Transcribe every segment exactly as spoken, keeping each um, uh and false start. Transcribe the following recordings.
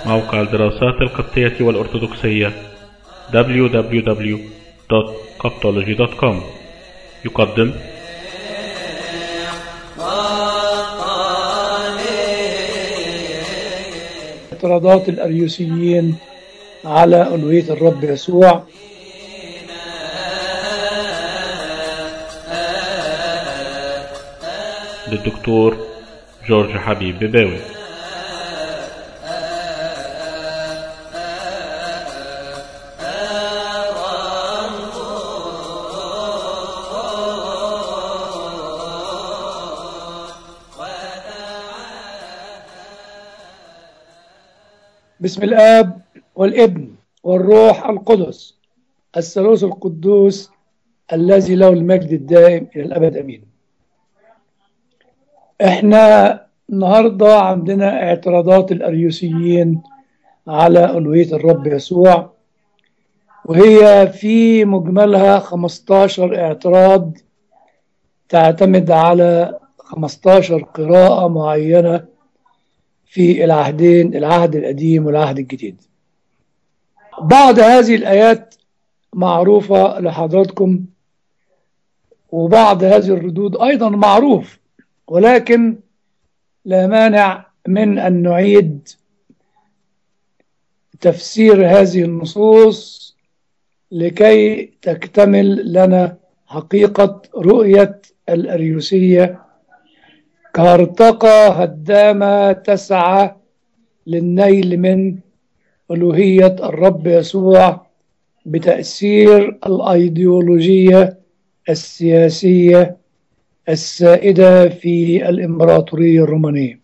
موقع الدراسات القبطية والأرثوذكسية دبليو دبليو دبليو دوت coptology دوت كوم يقدم اعتراضات الأريوسيين على ألوهية الرب يسوع. للدكتور جورج حبيب بباوي. بسم الآب والابن والروح القدس الثالوث القدوس الذي له المجد الدائم إلى الأبد أمين. احنا النهاردة عندنا اعتراضات الأريوسيين على ألوهية الرب يسوع، وهي في مجملها خمستاشر اعتراض تعتمد على خمستاشر قراءة معينة في العهدين، العهد القديم والعهد الجديد. بعض هذه الآيات معروفة لحضراتكم، وبعض هذه الردود أيضا معروف، ولكن لا مانع من أن نعيد تفسير هذه النصوص لكي تكتمل لنا حقيقة رؤية الأريوسية كهرطقة هدامة تسعى للنيل من ألوهية الرب يسوع بتأثير الأيديولوجية السياسية السائدة في الإمبراطورية الرومانية.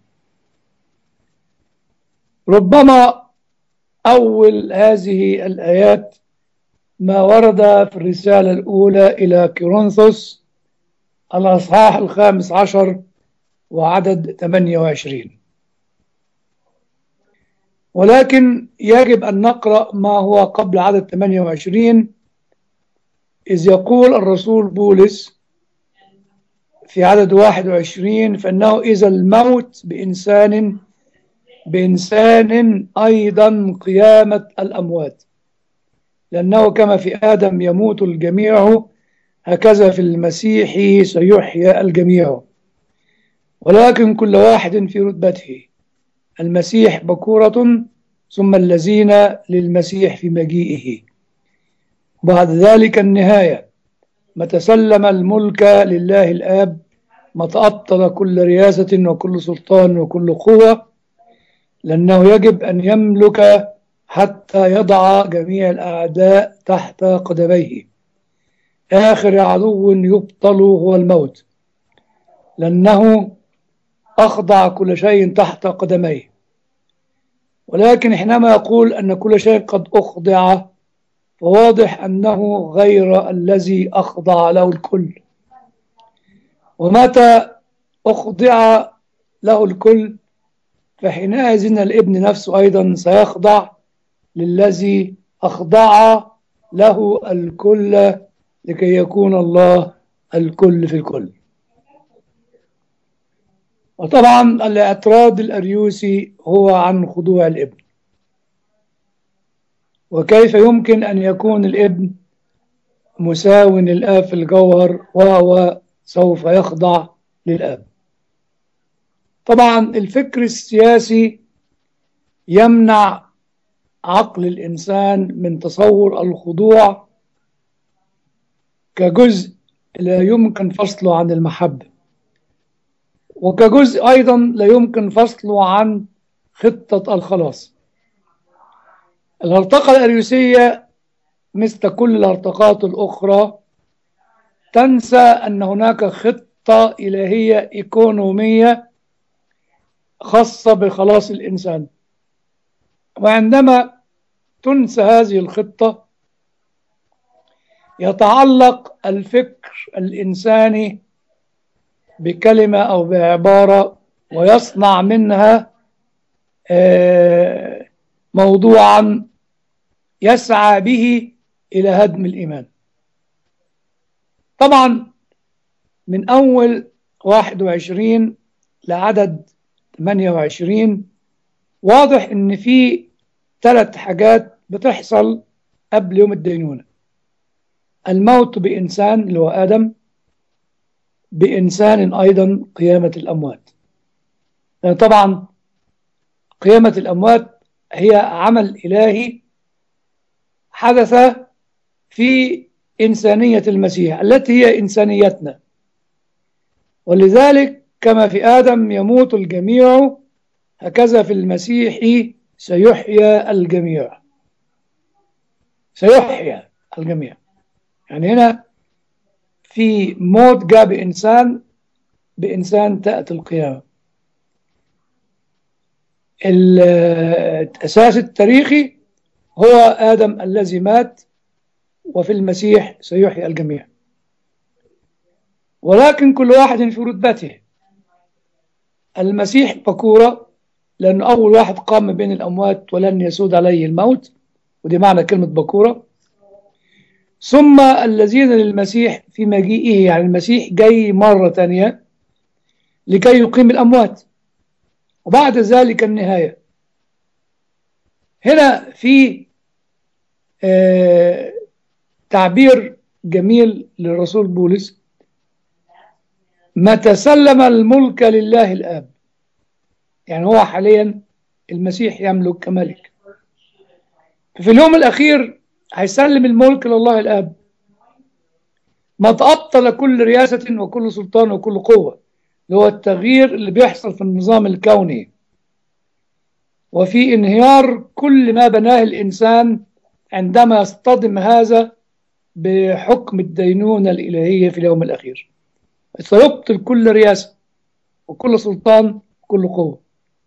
ربما أول هذه الآيات ما ورد في الرسالة الأولى إلى كورنثوس الأصحاح الخامس عشر وعدد ثمانية وعشرين، ولكن يجب أن نقرأ ما هو قبل عدد ثمانية وعشرين، إذ يقول الرسول بولس في عدد واحد وعشرين: فإنه إذا الموت بإنسان بإنسان أيضا قيامة الأموات، لأنه كما في آدم يموت الجميع هكذا في المسيح سيحيى الجميع، ولكن كل واحد في رتبته، المسيح بكورة ثم الذين للمسيح في مجيئه، بعد ذلك النهاية، متى سلم الملك لله الآب، متى أبطل كل رياسة وكل سلطان وكل قوة، لأنه يجب أن يملك حتى يضع جميع الأعداء تحت قدميه. آخر عدو يبطل هو الموت، لأنه أخضع كل شيء تحت قدميه. ولكن حينما يقول أن كل شيء قد أخضع، فواضح أنه غير الذي أخضع له الكل. ومتى أخضع له الكل، فحينئذ الابن نفسه أيضا سيخضع للذي أخضع له الكل، لكي يكون الله الكل في الكل. وطبعا الاعتراض الأريوسي هو عن خضوع الابن، وكيف يمكن أن يكون الابن مساو للآب في الجوهر وهو سوف يخضع للآب. طبعا الفكر السياسي يمنع عقل الإنسان من تصور الخضوع كجزء لا يمكن فصله عن المحبة، وكجزء أيضا لا يمكن فصله عن خطة الخلاص. الهرطقة الأريوسية مثل كل الهرطقات الأخرى تنسى أن هناك خطة إلهية إيكونومية خاصة بخلاص الإنسان، وعندما تنسى هذه الخطة يتعلق الفكر الإنساني بكلمة أو بعبارة ويصنع منها موضوعا يسعى به إلى هدم الإيمان. طبعا من أول واحد وعشرين لعدد ثمانية وعشرين واضح ان في ثلاث حاجات بتحصل قبل يوم الدينونة: الموت بإنسان اللي هو آدم، بإنسان أيضا قيامة الأموات. يعني طبعا قيامة الأموات هي عمل إلهي حدث في إنسانية المسيح التي هي إنسانيتنا، ولذلك كما في آدم يموت الجميع هكذا في المسيح سيحيا الجميع. سيحيا الجميع، يعني هنا في موت جاء بإنسان، بإنسان تأتي القيامة. الأساس التاريخي هو آدم الذي مات، وفي المسيح سيحيي الجميع، ولكن كل واحد في رتبته. المسيح بكورة لأنه أول واحد قام بين الأموات ولن يسود عليه الموت، ودي معنى كلمة بكورة. ثم الذين للمسيح في مجيئه، يعني المسيح جاي مرة تانية لكي يقيم الأموات، وبعد ذلك النهاية. هنا في آه تعبير جميل للرسول بولس: متى سلم الملك لله الآب. يعني هو حاليا المسيح يملك كملك، في اليوم الأخير هيسلم الملك لله الآب، ما تأبطل كل رياسة وكل سلطان وكل قوة، اللي هو التغيير اللي بيحصل في النظام الكوني، وفي انهيار كل ما بناه الإنسان عندما يصطدم هذا بحكم الدينونة الإلهية في اليوم الأخير. سيبطل كل رياسة وكل سلطان وكل قوة،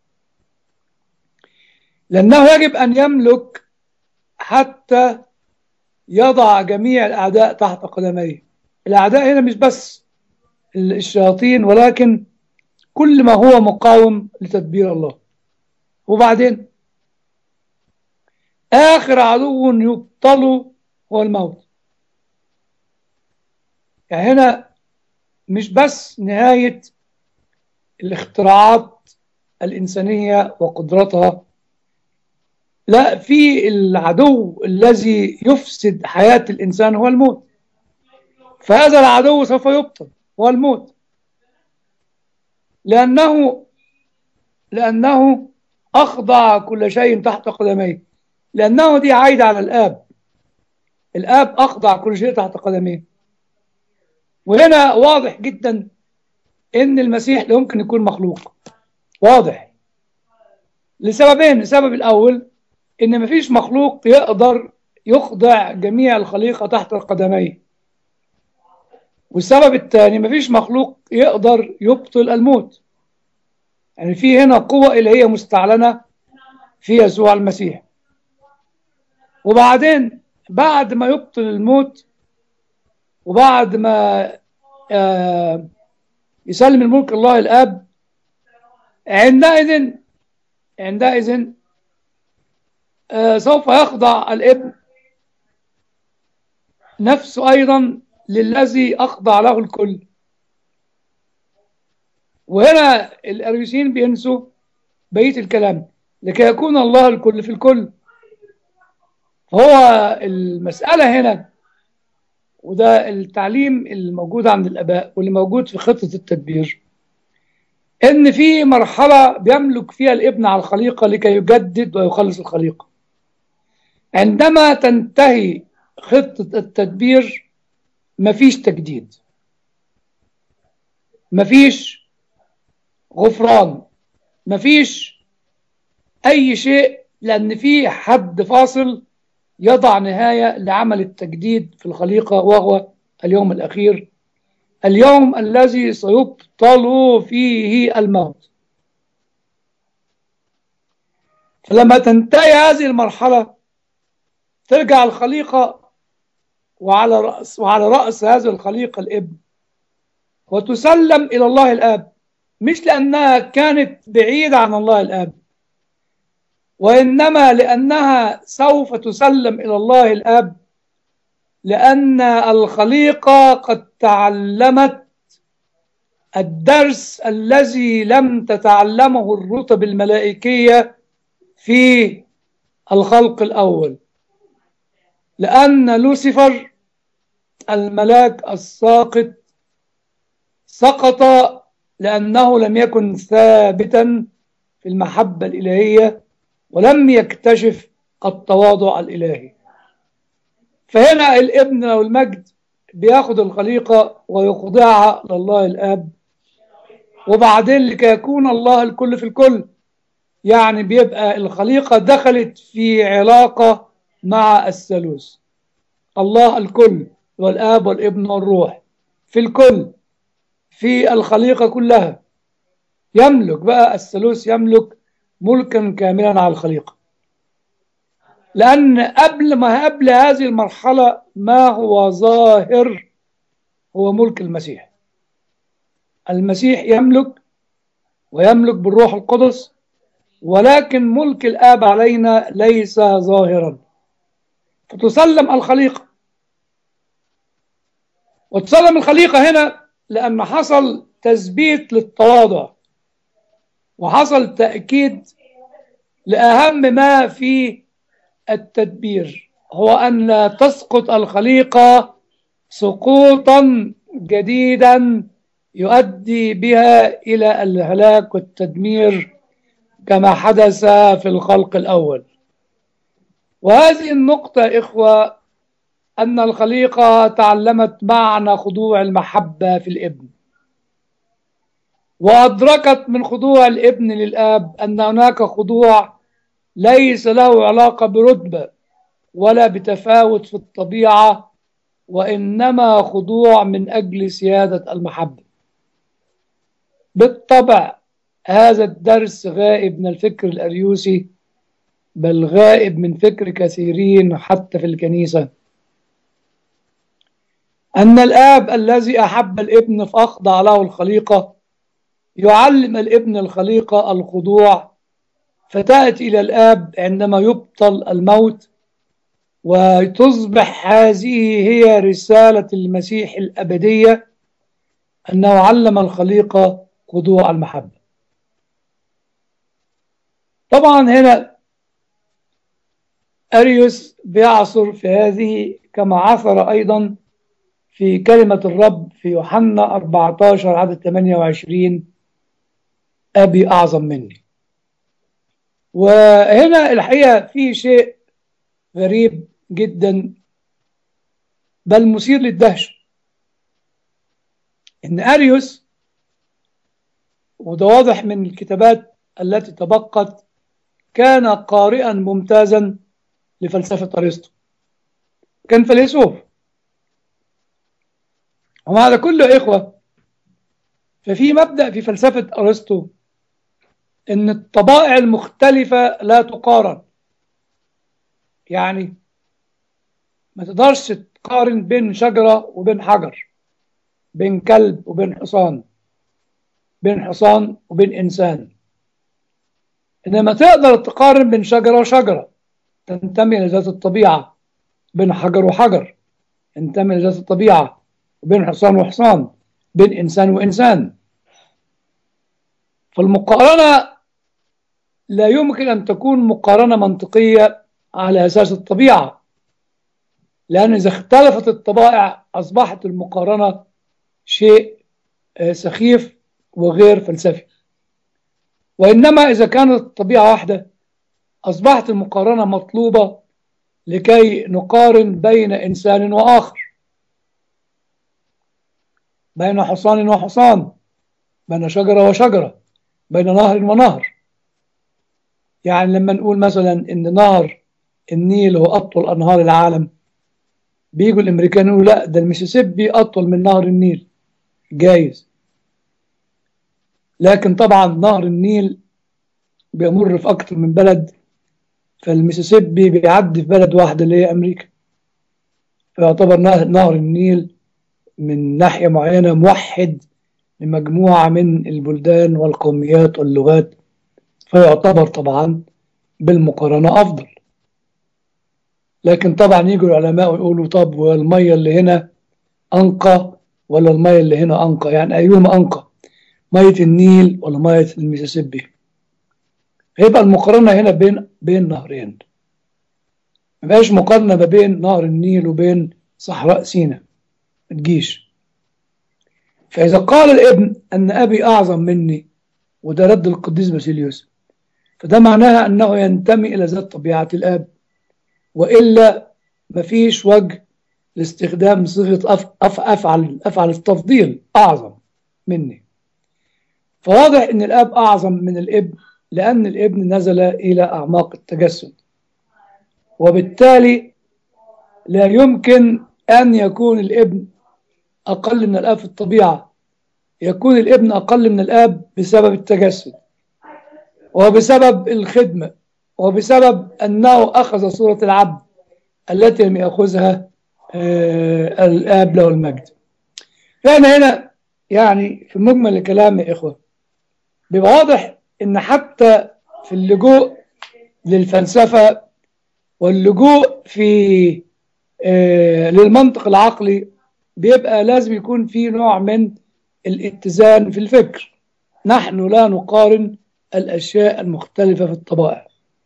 لأنه يجب أن يملك حتى يضع جميع الأعداء تحت قدميه. الأعداء هنا مش بس الشياطين، ولكن كل ما هو مقاوم لتدبير الله. وبعدين آخر عدو يبطل هو الموت. يعني هنا مش بس نهاية الاختراعات الإنسانية وقدرتها، لا، في العدو الذي يفسد حياة الإنسان هو الموت. فهذا العدو سوف يبطل، هو الموت، لأنه لأنه أخضع كل شيء تحت قدميه، لأنه دي عايدة على الآب. الآب أخضع كل شيء تحت قدميه. وهنا واضح جدا إن المسيح لا يمكن يكون مخلوق. واضح لسببين: السبب الأول إن مفيش مخلوق يقدر يخضع جميع الخليقة تحت قدميه، والسبب الثاني مفيش مخلوق يقدر يبطل الموت. يعني في هنا قوة إلهية مستعلنة في يسوع المسيح. وبعدين بعد ما يبطل الموت، وبعد ما آه يسلم الملك الله الآب، عندئذ عندئذ آه سوف يخضع الابن نفسه أيضا للذي أخضع له الكل. وهنا الأريوسيين بينسوا بقية الكلام: لكي يكون الله الكل في الكل. هو المسألة هنا، وده التعليم الموجود عند الآباء واللي موجود في خطة التدبير، إن في مرحلة بيملك فيها الابن على الخليقة لكي يجدد ويخلص الخليقة. عندما تنتهي خطة التدبير مفيش تجديد، مفيش غفران، مفيش أي شيء، لأن في حد فاصل يضع نهاية لعمل التجديد في الخليقة، وهو اليوم الأخير، اليوم الذي سيبطل فيه الموت. فلما تنتهي هذه المرحلة ترجع الخليقة، وعلى رأس وعلى رأس هذه الخليقة الابن، وتسلم إلى الله الآب، مش لأنها كانت بعيدة عن الله الآب، وإنما لأنها سوف تسلم إلى الله الآب، لأن الخليقة قد تعلمت الدرس الذي لم تتعلمه الرتب الملائكية في الخلق الأول، لأن لوسيفر الملاك الساقط سقط لأنه لم يكن ثابتا في المحبة الإلهية ولم يكتشف التواضع الإلهي. فهنا الابن أو المجد بياخد الخليقة ويخضعها لله الآب، وبعدين لكي يكون الله الكل في الكل، يعني بيبقى الخليقة دخلت في علاقة مع الثالوث، الله الكل والآب والابن والروح في الكل في الخليقة كلها. يملك بقى الثالوث، يملك ملكا كاملا على الخليقة، لأن قبل ما قبل هذه المرحلة ما هو ظاهر هو ملك المسيح. المسيح يملك ويملك بالروح القدس، ولكن ملك الآب علينا ليس ظاهرا، فتسلم الخليقة. وتسلم الخليقة هنا لأن حصل تثبيت للتواضع، وحصل تأكيد لأهم ما في التدبير، هو أن لا تسقط الخليقة سقوطا جديدا يؤدي بها إلى الهلاك والتدمير كما حدث في الخلق الأول. وهذه النقطة إخوة، أن الخليقة تعلمت معنى خضوع المحبة في الابن، وأدركت من خضوع الابن للآب أن هناك خضوع ليس له علاقة برتبة ولا بتفاوت في الطبيعة، وإنما خضوع من أجل سيادة المحبة. بالطبع هذا الدرس غائب من الفكر الأريوسي، بل غائب من فكر كثيرين حتى في الكنيسة، أن الآب الذي أحب الابن فأخضع له الخليقة يعلم الابن الخليقة الخضوع، فتأتي إلى الآب عندما يبطل الموت، وتصبح هذه هي رسالة المسيح الأبدية، أنه علم الخليقة خضوع المحبة. طبعا هنا أريوس بيعصر في هذه كما عثر أيضا في كلمة الرب في يوحنا أربعة عشر عدد ثمانية وعشرين: أبي أعظم مني. وهنا الحقيقة في شيء غريب جدا بل مثير للدهشة، إن أريوس، وده واضح من الكتابات التي تبقت، كان قارئا ممتازا لفلسفة أرسطو، كان فيلسوف. ومع هذا كله إخوة، ففي مبدأ في فلسفة أرسطو إن الطبائع المختلفة لا تقارن. يعني ما تقدرش تقارن بين شجرة وبين حجر، بين كلب وبين حصان، بين حصان وبين إنسان، إنما تقدر تقارن بين شجرة وشجرة تنتمي لذات الطبيعة، بين حجر وحجر ينتمي لذات الطبيعة، وبين حصان وحصان، بين إنسان وإنسان. فالمقارنة لا يمكن أن تكون مقارنة منطقية على أساس الطبيعة، لأن إذا اختلفت الطبائع أصبحت المقارنة شيء سخيف وغير فلسفي. وإنما إذا كانت الطبيعة واحدة أصبحت المقارنة مطلوبة لكي نقارن بين إنسان وآخر، بين حصان وحصان، بين شجرة وشجرة، بين نهر ونهر. يعني لما نقول مثلا إن نهر النيل هو أطول أنهار العالم، بيجوا الأمريكان يقولوا لا، ده الميسيسيبي أطول من نهر النيل. جايز، لكن طبعا نهر النيل بيمر في أكتر من بلد، فالميسيسيبي بيعدي في بلد واحدة اللي هي أمريكا، فيعتبر نهر النيل من ناحية معينة موحد لمجموعة من البلدان والقوميات واللغات، فيعتبر طبعا بالمقارنة أفضل. لكن طبعا يجوا العلماء ويقولوا طب والمية اللي هنا أنقى ولا المية اللي هنا أنقى؟ يعني أيهما أنقى، مية النيل ولا مية الميسيسيبي؟ هيبقى المقارنة هنا بين بين نهرين. ما بقاش مقارنة ما بين نهر النيل وبين صحراء سيناء، ما تجيش. فإذا قال الابن أن أبي أعظم مني، وده رد القديس باسيليوس، فده معناها أنه ينتمي إلى ذات طبيعة الآب، وإلا مفيش وجه لاستخدام صيغة أف أف أفعل أفعل التفضيل أعظم مني. فواضح أن الآب أعظم من الابن، لأن الابن نزل إلى أعماق التجسد، وبالتالي لا يمكن أن يكون الابن أقل من الآب في الطبيعة. يكون الابن أقل من الآب بسبب التجسد، وبسبب الخدمة، وبسبب أنه أخذ صورة العبد التي لم يأخذها آه الآب له المجد. فأنا هنا يعني في مجمل الكلام يا إخوة بيبقى واضح إن حتى في اللجوء للفلسفة واللجوء في آه للمنطق العقلي بيبقى لازم يكون في نوع من الاتزان في الفكر. نحن لا نقارن الأشياء المختلفة في الطبائع.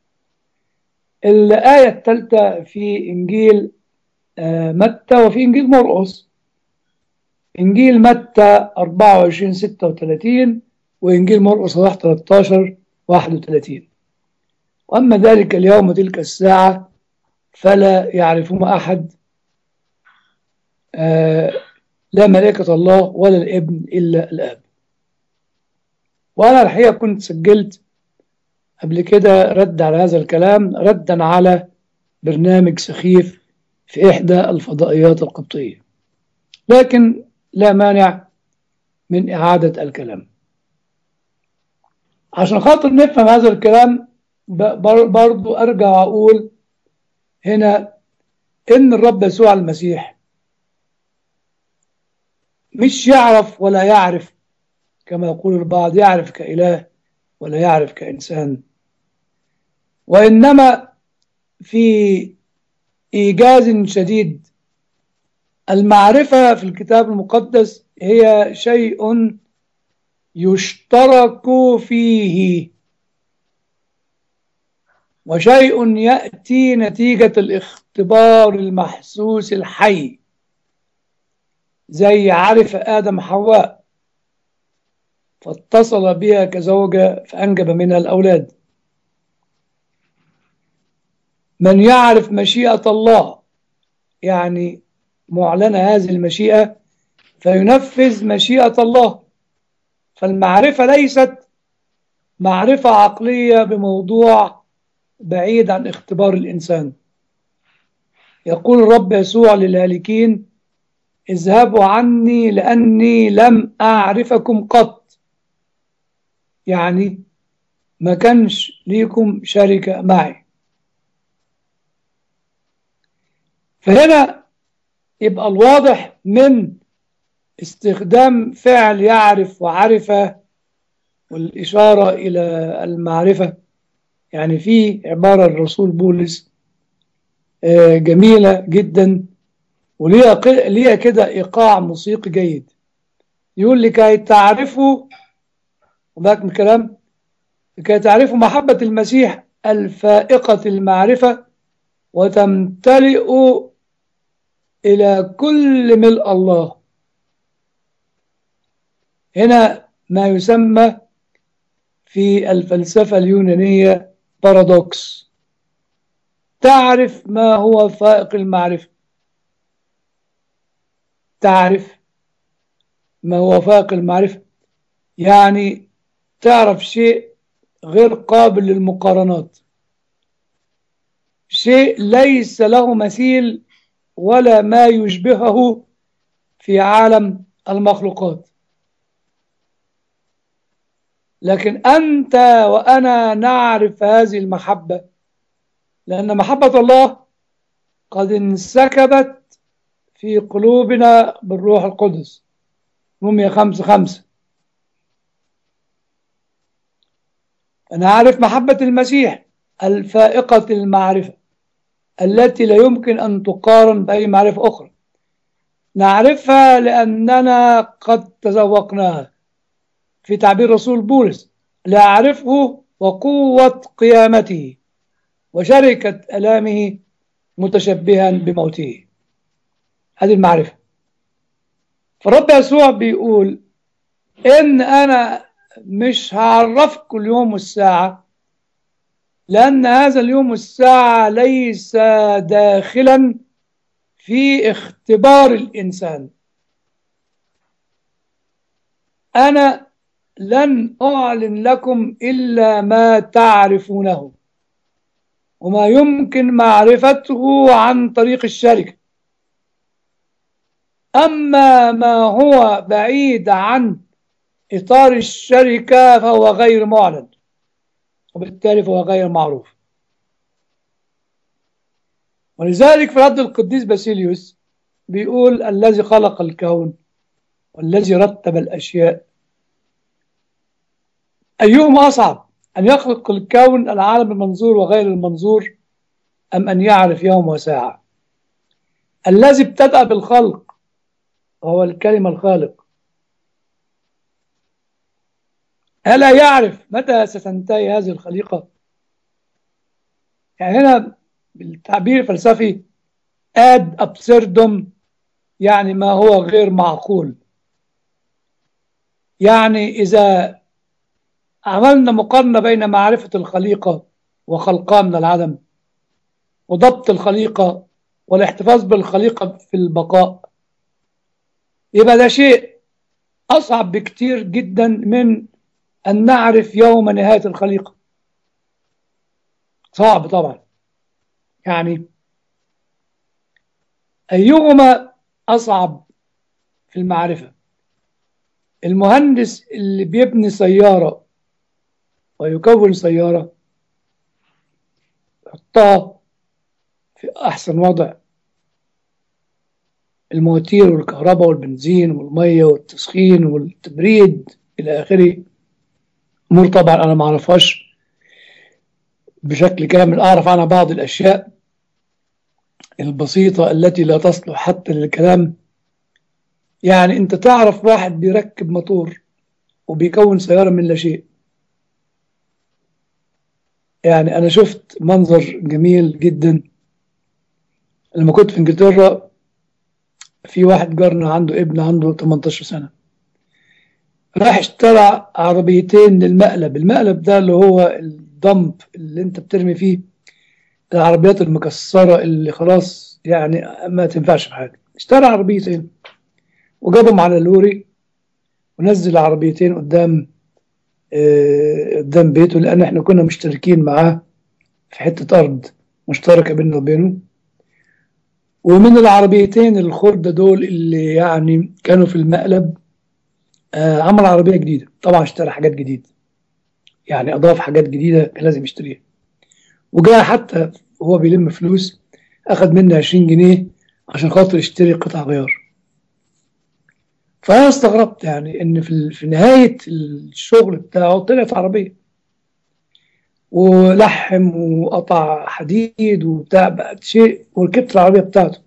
الآية الثالثة في إنجيل متى وفي إنجيل مرقس. إنجيل متى أربعة وعشرين ستة وثلاثين، وإنجيل مرقس ثلاثة عشر واحد وثلاثين. وأما ذلك اليوم وتلك الساعة فلا يعرفهما أحد، آه لا ملائكة الله ولا الابن إلا الآب. وأنا الحقيقة كنت سجلت قبل كده رد على هذا الكلام، ردا على برنامج سخيف في إحدى الفضائيات القبطية، لكن لا مانع من إعادة الكلام عشان خاطر نفهم هذا الكلام. برضو أرجع وأقول هنا إن الرب يسوع المسيح مش يعرف ولا يعرف كما يقول البعض، يعرف كإله ولا يعرف كإنسان، وإنما في إيجاز شديد المعرفة في الكتاب المقدس هي شيء يشترك فيه، وشيء يأتي نتيجة الاختبار المحسوس الحي، زي عرف آدم حواء فاتصل بها كزوجة فأنجب منها الأولاد. من يعرف مشيئة الله، يعني معلنة هذه المشيئة، فينفذ مشيئة الله. فالمعرفة ليست معرفة عقلية بموضوع بعيد عن اختبار الإنسان. يقول الرب يسوع للهالكين: اذهبوا عني لأني لم أعرفكم قط، يعني ما كانش ليكم شركة معي. فهنا يبقى الواضح من استخدام فعل يعرف وعرف والإشارة إلى المعرفة، يعني في عبارة الرسول بولس جميلة جدا وليها كده إيقاع موسيقي جيد. يقول: لكي تعرفوا، وذاك من الكلام، لكي تعرفوا محبة المسيح الفائقة المعرفة وتمتلئوا إلى كل ملء الله. هنا ما يسمى في الفلسفة اليونانية بارادوكس. تعرف ما هو فائق المعرفة، تعرف ما هو فائق المعرفة، يعني تعرف شيء غير قابل للمقارنات، شيء ليس له مثيل ولا ما يشبهه في عالم المخلوقات. لكن أنت وأنا نعرف هذه المحبة لأن محبة الله قد انسكبت في قلوبنا بالروح القدس. رومية خمسة خمسة. أنا أعرف محبة المسيح الفائقة المعرفة التي لا يمكن أن تقارن بأي معرفة أخرى. نعرفها لأننا قد تذوقناها. في تعبير رسول بولس: لا أعرفه وقوة قيامته وشركة ألامه متشبها بموته. هذه المعرفة. فالرب يسوع بيقول إن أنا مش هعرفكم اليوم والساعة، لأن هذا اليوم والساعة ليس داخلا في اختبار الإنسان. أنا لن أعلن لكم إلا ما تعرفونه وما يمكن معرفته عن طريق الشركة. أما ما هو بعيد عن إطار الشركة فهو غير معلن، وبالتالي فهو غير معروف. ولذلك في رد القديس باسيليوس بيقول: الذي خلق الكون والذي رتب الأشياء، أيهما أصعب، أن يخلق الكون العالم المنظور وغير المنظور، أم أن يعرف يوم وساعة؟ الذي ابتدأ بالخلق وهو الكلمة الخالق، ألا يعرف متى ستنتهي هذه الخليقة؟ يعني هنا بالتعبير الفلسفي ad absurdum، يعني ما هو غير معقول. يعني إذا عملنا مقارنة بين معرفة الخليقة وخلقها من العدم، وضبط الخليقة والاحتفاظ بالخليقة في البقاء، يبقى ده شيء أصعب بكتير جدا من أن نعرف يوم نهاية الخليقة. صعب طبعا. يعني أيهما أصعب في المعرفة؟ المهندس اللي بيبني سيارة ويكون سيارة يحطها في أحسن وضع، المواتير والكهرباء والبنزين والمية والتسخين والتبريد إلى آخره، أمور طبعا أنا ما أعرفهاش بشكل كامل، أعرف عنها بعض الأشياء البسيطة التي لا تصلح حتى للكلام. يعني أنت تعرف واحد بيركب موتور وبيكون سيارة من لا شيء. يعني أنا شفت منظر جميل جدا لما كنت في إنجلترا. في واحد جارنا عنده ابن عنده ثمانية عشر سنة، راح اشترى عربيتين للمقلب. المقلب ده اللي هو الدمب اللي انت بترمي فيه العربيات المكسرة اللي خلاص يعني ما تنفعش في حاجة. اشترى عربيتين وجابهم على اللوري ونزل العربيتين قدام اه قدام بيته، لأن احنا كنا مشتركين معاه في حتة أرض مشتركة بيننا وبينه. ومن العربيتين الخردة دول اللي يعني كانوا في المقلب آه عمل عربية جديدة. طبعا اشترى حاجات جديدة، يعني أضاف حاجات جديدة كان لازم يشتريها. وجاء حتى وهو بيلم فلوس أخذ مني عشرين جنيه عشان خاطر يشتري قطع غيار. فأنا استغربت يعني إن في, في نهاية الشغل بتاعه طلعت عربية ولحم وقطع حديد وبتاع بقى شيء، وركبت العربية بتاعته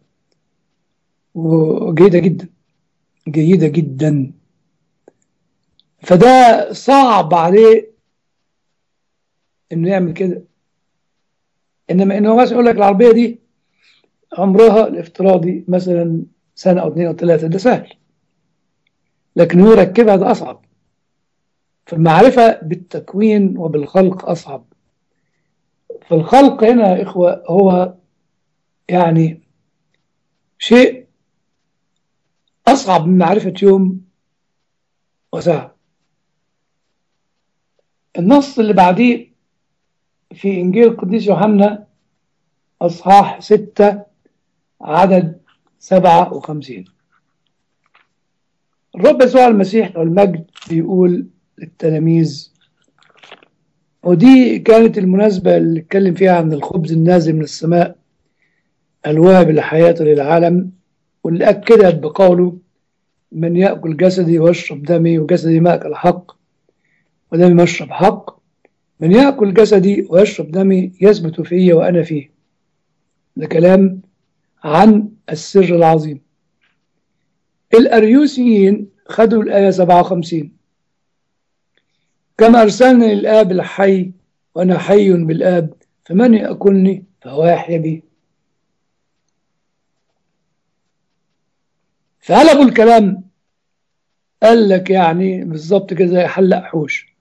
وجيدة جدا جيدة جدا. فده صعب عليه إنه يعمل كده. إنما إنه مثلا يقول لك العربية دي عمرها الافتراضي مثلا سنة أو اثنين أو ثلاثة، ده سهل. لكن هو يركبها ده أصعب. فالمعرفة بالتكوين وبالخلق أصعب. فالخلق هنا يا إخوة هو يعني شيء أصعب من معرفة يوم وساعة. النص اللي بعديه في إنجيل القديس يوحنا أصحاح ستة عدد سبعة وخمسين. الرب يسوع المسيح والمجد بيقول للتلاميذ، ودي كانت المناسبة اللي اتكلم فيها عن الخبز النازل من السماء الواهب الحياة للعالم، واللي أكدت بقوله: من يأكل جسدي ويشرب دمي، وجسدي مأكل حق ودمي مشرب حق. من يأكل جسدي ويشرب دمي يثبت فيه وأنا فيه. ده كلام عن السر العظيم. الأريوسيين خدوا الآية سبعة وخمسين: كما أرسلني الآب الحي وأنا حي بالآب، فمن يأكلني فهو يحيا بي. فقلبوا الكلام، قال لك يعني بالظبط كده زي حلق حوش.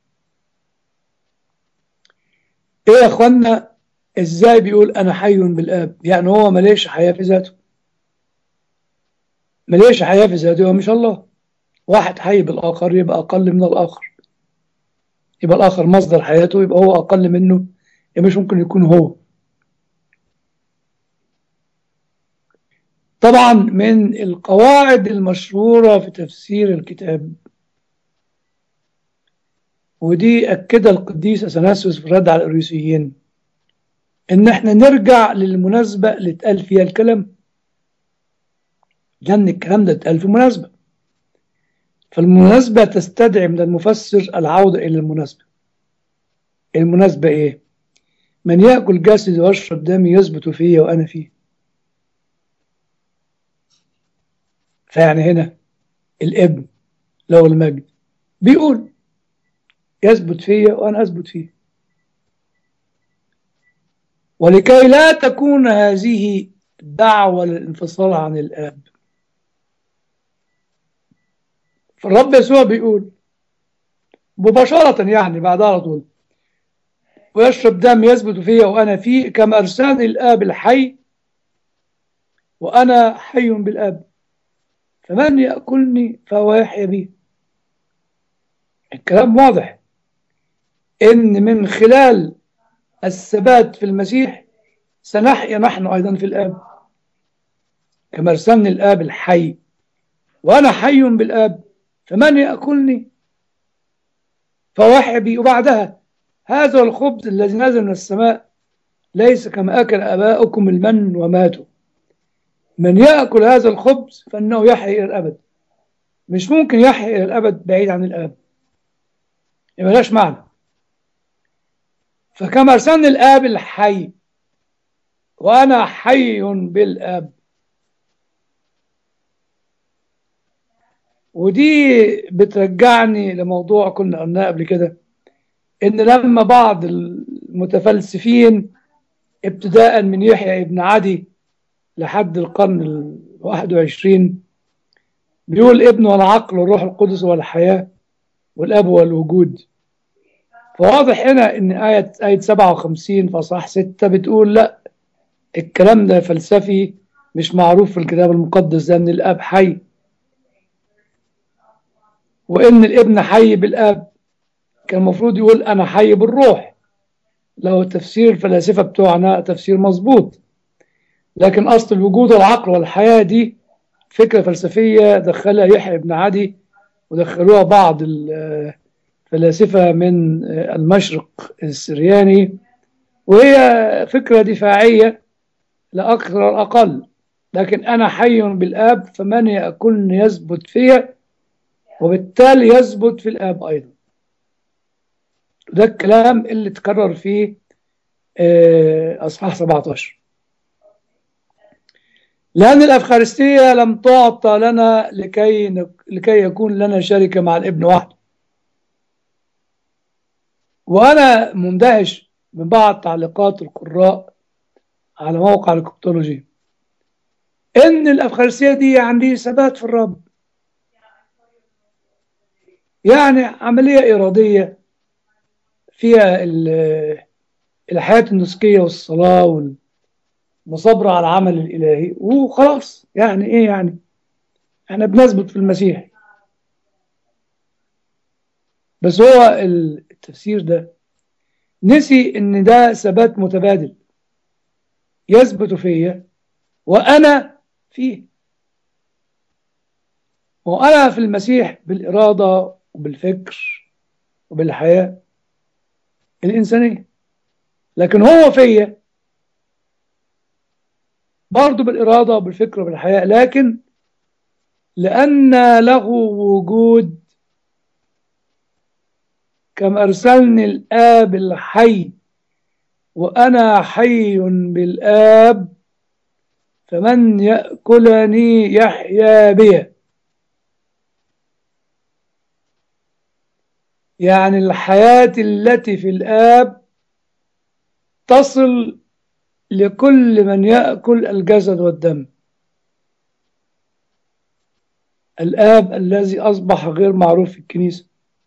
ايه يا اخوانا، ازاي بيقول انا حي بالاب؟ يعني هو مليش حياة في ذاته، مليش حياة في ذاته، هو مش الله. واحد حي بالاخر يبقى اقل من الاخر، يبقى الاخر مصدر حياته، يبقى هو اقل منه، يبقى مش ممكن يكون هو. طبعا من القواعد المشهورة في تفسير الكتاب، ودي أكدها القديس أثناسيوس في الرد على الأريوسيين، إن إحنا نرجع للمناسبة اللي اتقال فيها الكلام، لأن الكلام ده اتقال في مناسبة، فالمناسبة تستدعي من المفسر العودة إلى المناسبة. المناسبة إيه؟ من يأكل جسدي ويشرب دمي يثبت فيه وأنا فيه. فيعني هنا الابن له المجد بيقول يثبت فيه وأنا أثبت فيه، ولكي لا تكون هذه دعوة للانفصال عن الآب. فالرب يسوع بيقول مباشرة يعني بعد على طول، ويشرب دم يثبت فيه وأنا فيه، كما أرسلني الآب الحي وأنا حي بالآب، فمن يأكلني فهو يحيا بي. الكلام واضح إن من خلال الثبات في المسيح سنحيا نحن أيضا في الآب، كما أرسلني الآب الحي وأنا حي بالآب، فمن يأكلني فهو يحيا بي. وبعدها هذا الخبز الذي نزل من السماء ليس كما أكل آباؤكم المن وماتوا، من يأكل هذا الخبز فإنه يحيا إلى الأبد. مش ممكن يحيا إلى الأبد بعيد عن الآب، يبقى ملاش معنى. فكما أرسلني الآب الحي وأنا حي بالآب، ودي بترجعني لموضوع كنا قلناه قبل كده، إن لما بعض المتفلسفين ابتداء من يحيى ابن عدي لحد القرن الواحد وعشرين بيقول ابن والعقل والروح القدس والحياة والأب والوجود، فواضح هنا إن آية آية سبعة وخمسين في أصحاح ستة بتقول لا، الكلام ده فلسفي مش معروف في الكتاب المقدس، ده إن الآب حي وإن الابن حي بالآب. كان المفروض يقول أنا حي بالروح، لو تفسير الفلاسفة بتوعنا تفسير مظبوط، لكن أصل الوجود والعقل والحياة دي فكرة فلسفية دخلها يحيى ابن عدي ودخلوها بعض الفلاسفة من المشرق السرياني، وهي فكرة دفاعية لا أكثر ولا أقل. لكن أنا حي بالآب فمن يأكلني يثبت فيا وبالتالي يثبت في الآب أيضا. ده الكلام اللي تكرر فيه أصحاح سبعة عشر. لأن الأفخارستية لم تعطى لنا لكي لكي يكون لنا شركة مع الابن وحده. وأنا مندهش من بعض تعليقات القراء على موقع الكوبتولوجي إن الأفخارستية دي يعني ثبات في الرب، يعني عملية إرادية فيها الحياة النسكية والصلاة والمصابرة على العمل الإلهي وخلاص. يعني إيه يعني؟ إحنا بنثبت في المسيح. بس هو التفسير ده نسي إن ده ثبات متبادل، يثبت فيا وأنا فيه، وأنا في المسيح بالإرادة وبالفكر وبالحياة الإنسانية، لكن هو فيا برضه بالإرادة وبالفكر وبالحياة، لكن لأن له وجود كما أرسلني الآب الحي وأنا حي بالآب فمن يأكلني يحيا بي. يعني الحياة التي في الآب تصل لكل من يأكل الجسد والدم. الآب الذي أصبح غير معروف في الكنيسة.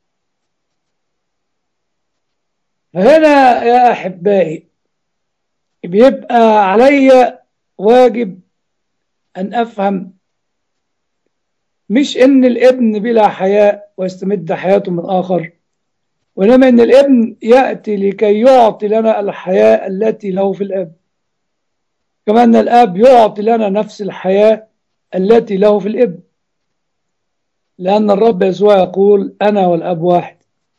فهنا يا أحبائي بيبقى علي واجب أن أفهم مش إن الابن بلا حياة ويستمد حياته من آخر، وإنما إن الابن يأتي لكي يعطي لنا الحياة التي له في الآب، كما أن الآب يعطي لنا نفس الحياة التي له في الابن، لأن الرب يسوع يقول أنا والآب واحد.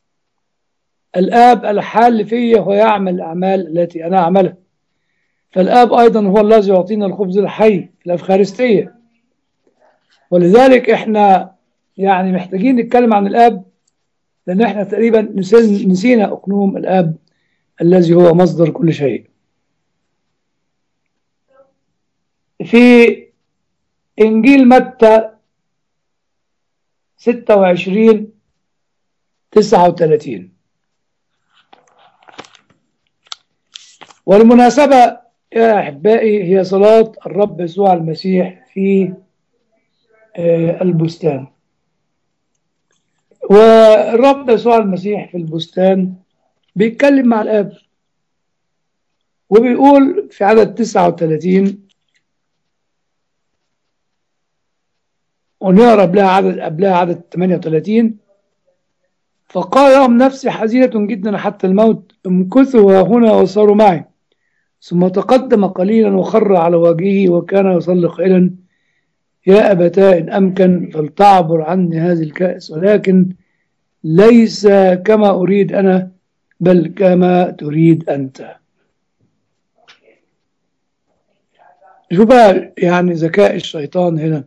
الآب الحال فيه ويعمل الأعمال التي أنا أعملها، فالآب أيضا هو الذي يعطينا الخبز الحي في الأفخارستية. ولذلك إحنا يعني محتاجين نتكلم عن الآب، لأن إحنا تقريبا نسينا أقنوم الآب الذي هو مصدر كل شيء. في إنجيل متى ستة وعشرين تسعة وثلاثين، والمناسبة يا أحبائي هي صلاة الرب يسوع المسيح في البستان. والرب يسوع المسيح في البستان بيتكلم مع الآب، وبيقول في عدد تسعة وثلاثين، ونقرا قبلها عدد قبلها عدد ثمانية وثلاثين، فقال لهم نفسي حزينة جدا حتى الموت، امكثوا هنا وصاروا معي. ثم تقدم قليلا وخر على وجهه وكان يصلي قائلا يا أبتاه إن أمكن فلتعبر عني هذه الكأس، ولكن ليس كما أريد أنا بل كما تريد أنت. شوف بقى يعني ذكاء الشيطان هنا،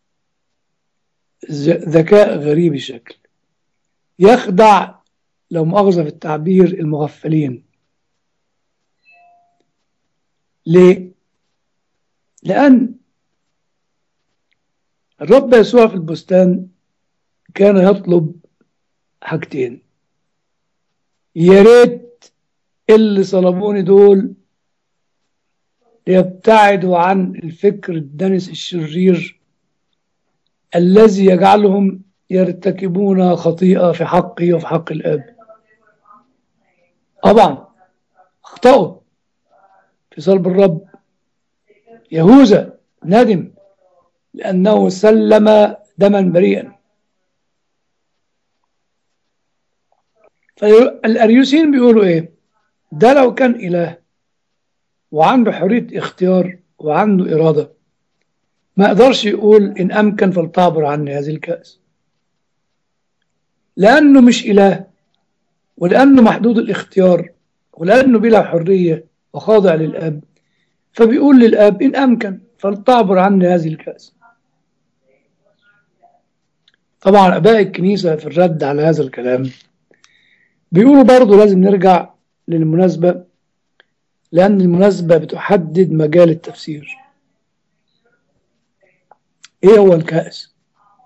ذكاء غريب الشكل، يخدع لو مؤاخذة في التعبير المغفلين. ليه؟ لأن الرب يسوع في البستان كان يطلب حاجتين: يا ريت اللي صلبوني دول يبتعدوا عن الفكر الدنس الشرير الذي يجعلهم يرتكبون خطيئة في حقي وفي حق الآب. طبعا اخطأوا في صلب الرب. يهوذا ندم لأنه سلم دما بريئا. فالأريوسيين بيقولوا إيه؟ ده لو كان إله وعنده حرية اختيار وعنده إرادة ما يقدرش يقول إن أمكن فلتعبر عني هذه الكأس، لأنه مش إله، ولأنه محدود الاختيار، ولأنه بلا حرية وخاضع للآب، فبيقول للآب إن أمكن فلتعبر عني هذه الكأس. طبعا أباء الكنيسة في الرد على هذا الكلام بيقولوا برضو لازم نرجع للمناسبة، لأن المناسبة بتحدد مجال التفسير. إيه هو الكأس؟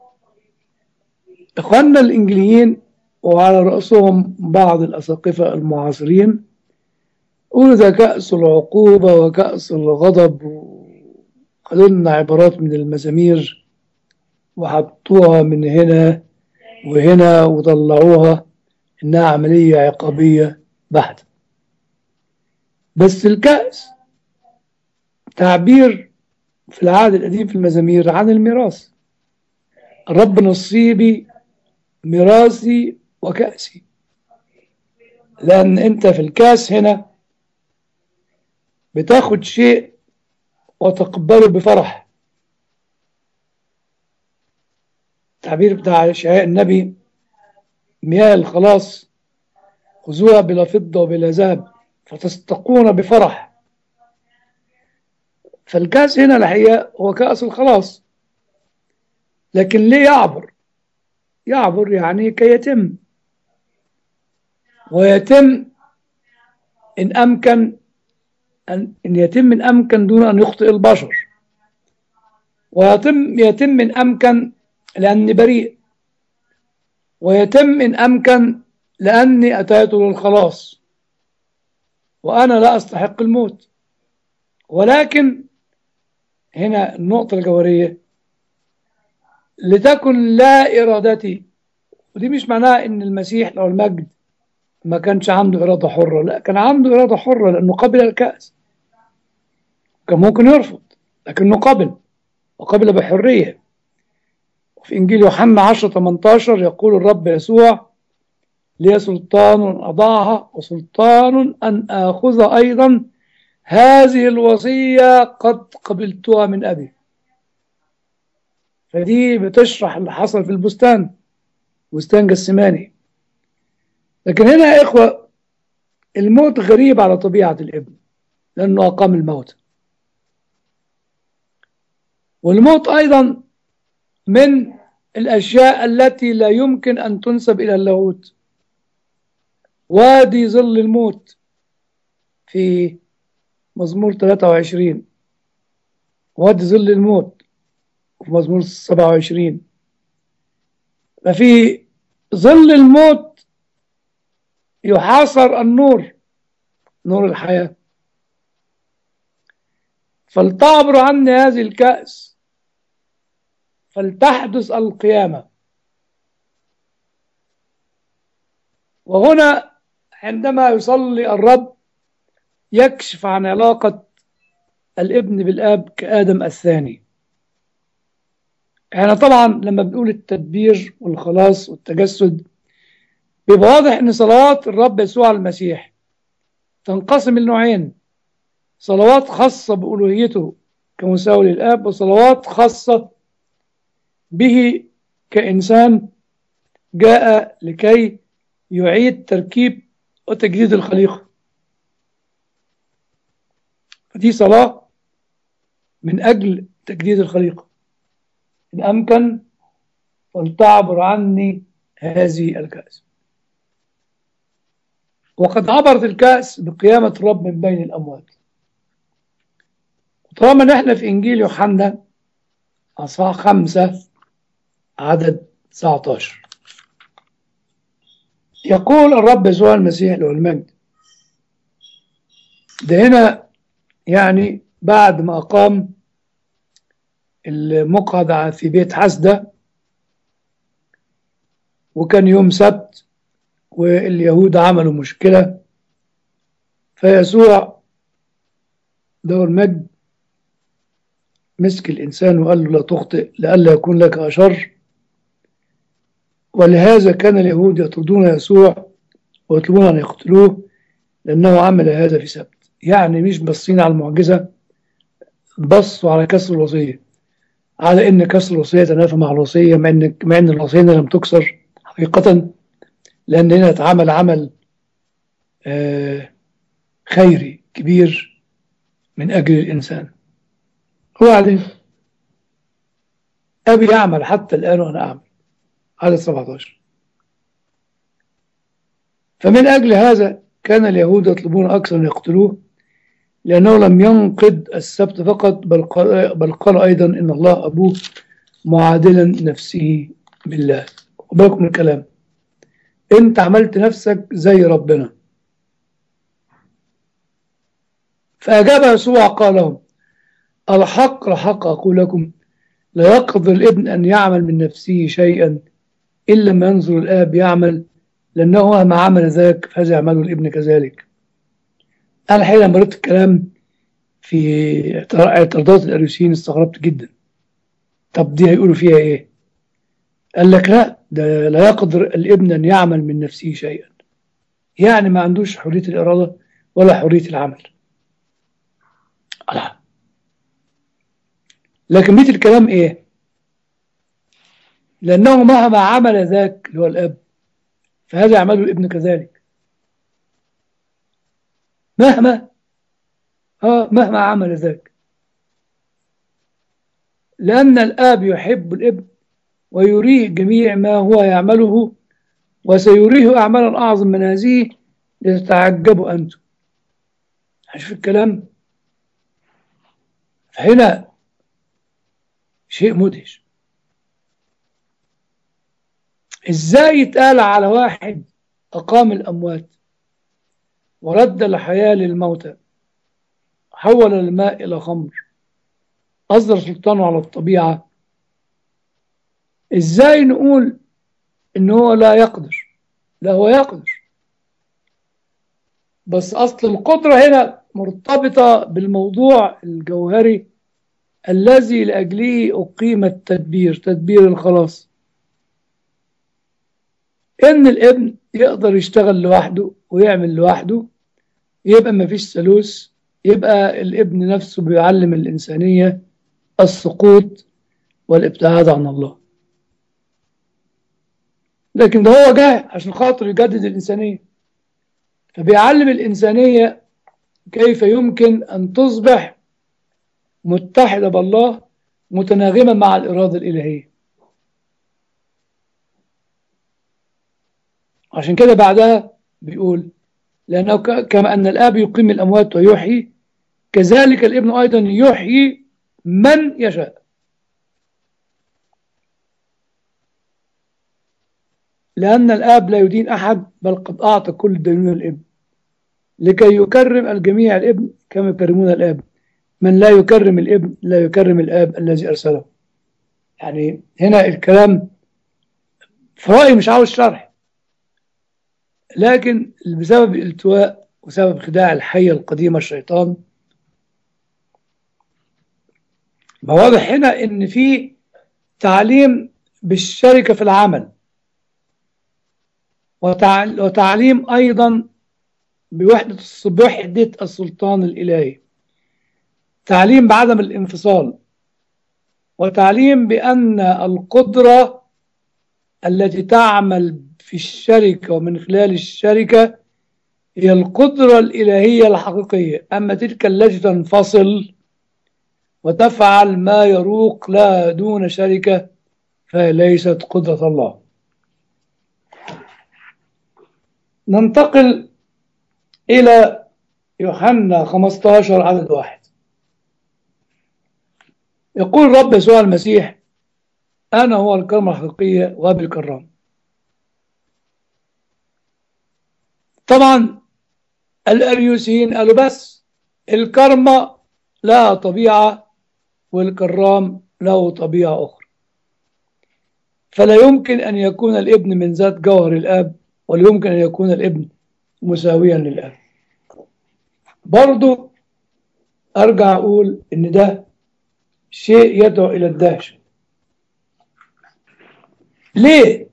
إخواننا الإنجليين وعلى رأسهم بعض الأساقفة المعاصرين يقولوا ده كأس العقوبة وكأس الغضب، وخدوا لنا عبارات من المزامير وحطوها من هنا وهنا وطلعوها إنها عملية عقابية بحتة. بس الكأس تعبير في العهد القديم في المزامير عن الميراث. الرب نصيبي ميراثي وكأسي، لأن أنت في الكأس هنا بتاخد شيء وتقبله بفرح. التعبير بتاع إشعياء النبي مياه الخلاص خذوها بلا فضة وبلا ذهب فتستقون بفرح. فالكأس هنا الحقيقة هو كأس الخلاص. لكن ليه يعبر؟ يعبر يعني كي يتم، ويتم إن أمكن أن يتم إن أمكن دون أن يخطئ البشر، ويتم يتم إن أمكن لأني بريء، ويتم إن أمكن لأني أتيت للخلاص وأنا لا أستحق الموت. ولكن هنا النقطة الجوهرية، لتكن لا إرادتي. ودي مش معناها إن المسيح لو المجد ما كانش عنده إرادة حرة، لا، كان عنده إرادة حرة لأنه قبل الكأس. كان ممكن يرفض لكنه قبل، وقبل بحرية. وفي إنجيل يوحنا عشرة ثمانية عشر يقول الرب يسوع: لي سلطان أضعها وسلطان أن آخذ أيضا، هذه الوصية قد قبلتها من أبي. فدي بتشرح اللي حصل في البستان، بستان جسماني. لكن هنا يا إخوة، الموت غريب على طبيعة الابن لأنه أقام الموت. والموت أيضا من الأشياء التي لا يمكن أن تنسب إلى اللاهوت. وادي ظل الموت في مزمور ثلاثة وعشرين، وادي ظل الموت في مزمور سبعة وعشرين. ففي ظل الموت يحاصر النور، نور الحياة. فلتعبر عني هذه الكأس، فلتحدث القيامة. وهنا عندما يصلي الرب يكشف عن علاقة الابن بالآب كآدم الثاني. احنا طبعا لما بنقول التدبير والخلاص والتجسد بيبقى واضح ان صلوات الرب يسوع المسيح تنقسم لنوعين: صلوات خاصة بألوهيته كمساوي للآب، وصلوات خاصة به كإنسان جاء لكي يعيد تركيب وتجديد الخليقة. فدي صلاة من أجل تجديد الخليقة. إن أمكن فلتعبر عني هذه الكأس. وقد عبرت الكأس بقيامة الرب من بين الأموات. طالما نحن في إنجيل يوحنا أصحاح خمسة عدد تسعة عشر، يقول الرب يسوع المسيح له المجد، ده هنا يعني بعد ما أقام المقعد في بيت حسدة، وكان يوم سبت واليهود عملوا مشكلة، فيسوع له المجد مسك الإنسان وقال له: لا تخطئ لئلا يكون لك أشر. ولهذا كان اليهود يطردون يسوع ويطلبون أن يقتلوه لأنه عمل هذا في سبت. يعني مش بصين على المعجزة، بصوا على كسر الوصية، على إن كسر الوصية تنافى مع الوصية، مع إن مع إن الوصية لم تكسر حقيقة، لأن هنا اتعمل عمل آه خيري كبير من أجل الإنسان. هو عليه أبي يعمل حتى الآن وأنا أعمل، عدد سبعة عشر. فمن أجل هذا كان اليهود يطلبون أكثر أن يقتلوه، لأنه لم ينقض السبت فقط، بل قال, بل قال أيضا إن الله أبوه معادلا نفسه بالله. وبالكم الكلام، أنت عملت نفسك زي ربنا. فأجاب يسوع قال لهم: الحق الحق أقول لكم، لا يقدر الابن أن يعمل من نفسه شيئا إلا ما ينظر الآب يعمل، لأنه ما عمل ذاك فهذا يعمله الابن كذلك. أنا الحقيقة لما قرأت الكلام في اعتراضات الأريوسيين استغربت جدا. طب دي هيقولوا فيها إيه؟ قال لك لا، ده لا يقدر الابن أن يعمل من نفسه شيئا، يعني ما عندوش حرية الإرادة ولا حرية العمل. لا. لكن بيت الكلام إيه؟ لأنه مهما عمل ذاك اللي هو الأب فهذا يعمله الابن كذلك. مهما آه مهما عمل ذاك، لأن الآب يحب الابن ويريه جميع ما هو يعمله، وسيريه أعمالا أعظم من هذه لتتعجبوا أنتم. هشوف الكلام فهنا شيء مدهش. إزاي يتقال على واحد أقام الأموات ورد الحياة للموتى، حول الماء إلى خمر، أصدر سلطانه على الطبيعة، ازاي نقول ان هو لا يقدر؟ لا، هو يقدر، بس اصل القدرة هنا مرتبطة بالموضوع الجوهري الذي لأجله أقيم التدبير، تدبير الخلاص. إن الابن يقدر يشتغل لوحده ويعمل لوحده، يبقى ما فيش ثالوث، يبقى الابن نفسه بيعلم الإنسانية السقوط والابتعاد عن الله. لكن ده هو جاي عشان خاطر يجدد الإنسانية، فبيعلم الإنسانية كيف يمكن أن تصبح متحدة بالله، متناغمة مع الإرادة الإلهية. عشان كده بعدها بيقول: لأنه كما أن الآب يقيم الأموات ويحيي، كذلك الابن أيضا يحيي من يشاء. لأن الآب لا يدين أحد، بل قد أعطى كل الدينونة الابن، لكي يكرم الجميع الابن كما يكرمون الآب. من لا يكرم الابن لا يكرم الآب الذي أرسله. يعني هنا الكلام في رأيي مش عاوز شرح، لكن بسبب الالتواء وسبب خداع الحية القديمة الشيطان، واضح هنا ان في تعليم بالشركة في العمل، وتعليم ايضا بوحدة بوحدة السلطان الالهي، تعليم بعدم الانفصال، وتعليم بان القدرة التي تعمل في الشركة ومن خلال الشركة هي القدرة الالهية الحقيقية. اما تلك التي تنفصل وتفعل ما يروق لها دون شركة فليست قدرة الله. ننتقل إلى يوحنا خمسة عشر عدد واحد. يقول رب يسوع المسيح: أنا هو الكرمة الحقيقية وأبي الكرام. طبعا الأريوسيين قالوا بس الكرمة لها طبيعة والكرام له طبيعة أخرى، فلا يمكن أن يكون الابن من ذات جوهر الآب، ولا يمكن أن يكون الابن مساويا للآب. برضو أرجع أقول إن ده شيء يدعو إلى الدهشة. ليه؟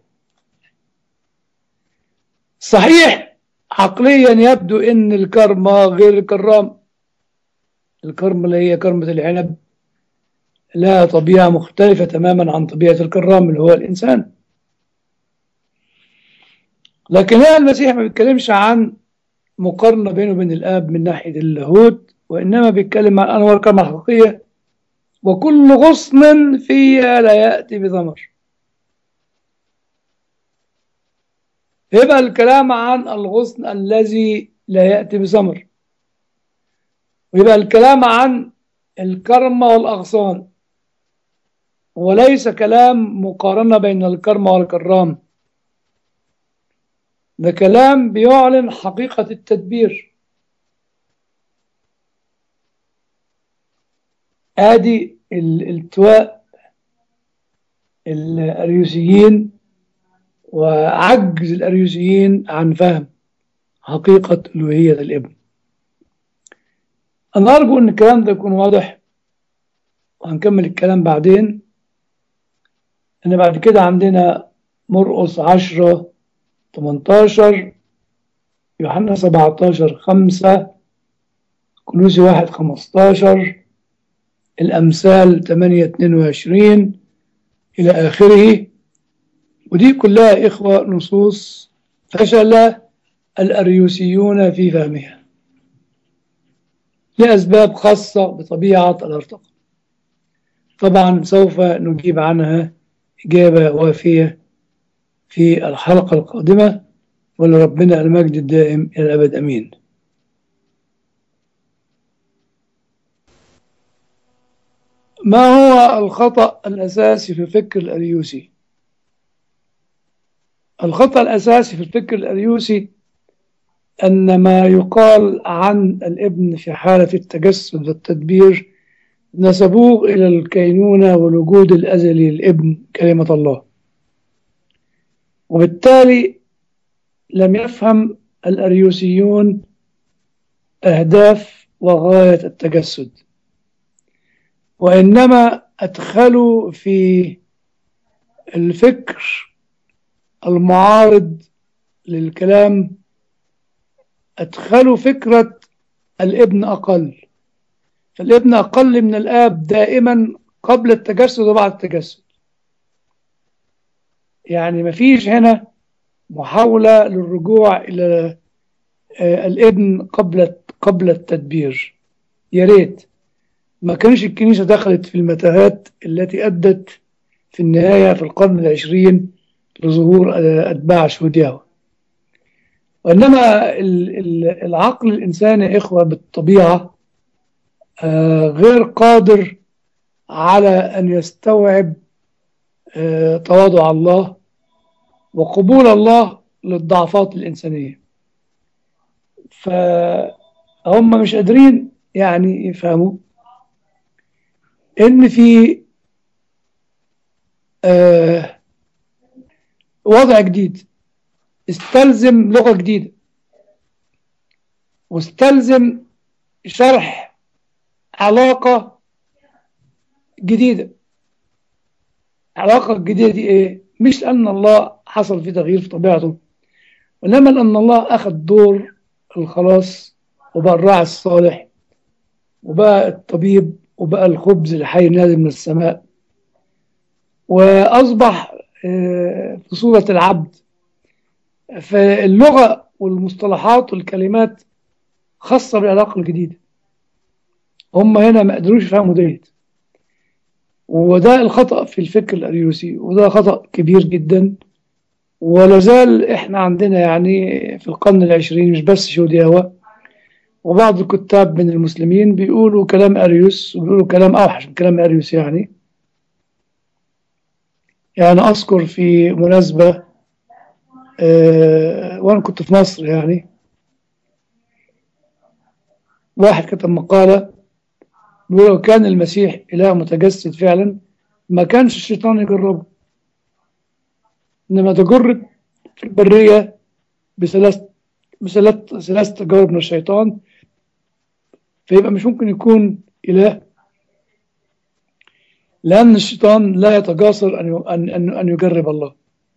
صحيح عقليا يبدو إن الكرمة غير الكرام، الكرمة اللي هي كرمة العنب لها طبيعة مختلفة تماما عن طبيعة الكرام اللي هو الإنسان. لكن هنا المسيح ما بيتكلمش عن مقارنة بينه وبين الآب من ناحية اللاهوت، وإنما بيتكلم عن أنواع الكرمة الحقيقية: وكل غصن فيها لا يأتي بثمر. يبقى الكلام عن الغصن الذي لا يأتي بثمر، ويبقى الكلام عن الكرمة والأغصان، وليس كلام مقارنة بين الكرمة والكرام. ده كلام بيعلن حقيقة التدبير. آدي الالتواء الأريوسيين وعجز الأريوسيين عن فهم حقيقة ألوهية الابن. أنا أرجو أن الكلام ده يكون واضح، وهنكمل الكلام بعدين. أن بعد كده عندنا مرقس عشرة تمنتاشر، يوحنا سبعتاشر خمسة، كولوسي واحد خمستاشر، الأمثال ثمانية اتنين وعشرين إلى آخره. ودي كلها إخوة نصوص فشل الأريوسيون في فهمها لأسباب خاصة بطبيعة الارتقاء. طبعا سوف نجيب عنها إجابة وافية في الحلقة القادمة، ولربنا المجد الدائم إلى الأبد أمين. ما هو الخطأ الأساسي في الفكر الأريوسي؟ الخطأ الأساسي في الفكر الأريوسي أن ما يقال عن الابن في حالة التجسد والتدبير نسبوه إلى الكينونة والوجود الأزلي للابن كلمة الله. وبالتالي لم يفهم الأريوسيون أهداف وغاية التجسد، وإنما أدخلوا في الفكر المعارض للكلام، أدخلوا فكرة الابن أقل، فالابن أقل من الآب دائما قبل التجسد وبعد التجسد. يعني مفيش هنا محاولة للرجوع إلى الابن قبل قبل التدبير. يا ريت ما كانش الكنيسة دخلت في المتاهات التي أدت في النهاية في القرن العشرين لظهور أتباع شهود يهوه. وإنما العقل الإنساني يا إخوة بالطبيعة غير قادر على أن يستوعب تواضع الله وقبول الله للضعفات الإنسانية، فهم مش قادرين يعني يفهموا إن في وضع جديد استلزم لغة جديدة، واستلزم شرح علاقة جديدة. العلاقة الجديدة دي إيه؟ مش أن الله حصل في تغيير في طبيعته، وإنما أن الله أخذ دور الخلاص وبقى الراعي الصالح وبقى الطبيب وبقى الخبز الحي نازل من السماء، وأصبح في صورة العبد. فاللغة والمصطلحات والكلمات خاصة بالعلاقة الجديدة، هم هنا ما قدروش يفهموا ديت، وده الخطأ في الفكر الأريوسي، وده خطأ كبير جدا. ولا زال احنا عندنا يعني في القرن العشرين مش بس شهود يهوه، وبعض الكتاب من المسلمين بيقولوا كلام أريوس وبيقولوا كلام أوحش من كلام أريوس. يعني يعني أذكر في مناسبة أه وأنا كنت في مصر، يعني واحد كتب مقالة بيقول لو كان المسيح إله متجسد فعلا ما كانش الشيطان يجربه، إنما تجرد في البرية بثلاث بثلاث ثلاث تجارب من الشيطان، فيبقى مش ممكن يكون إله، لأن الشيطان لا يتجاسر أن أن أن يجرب الله.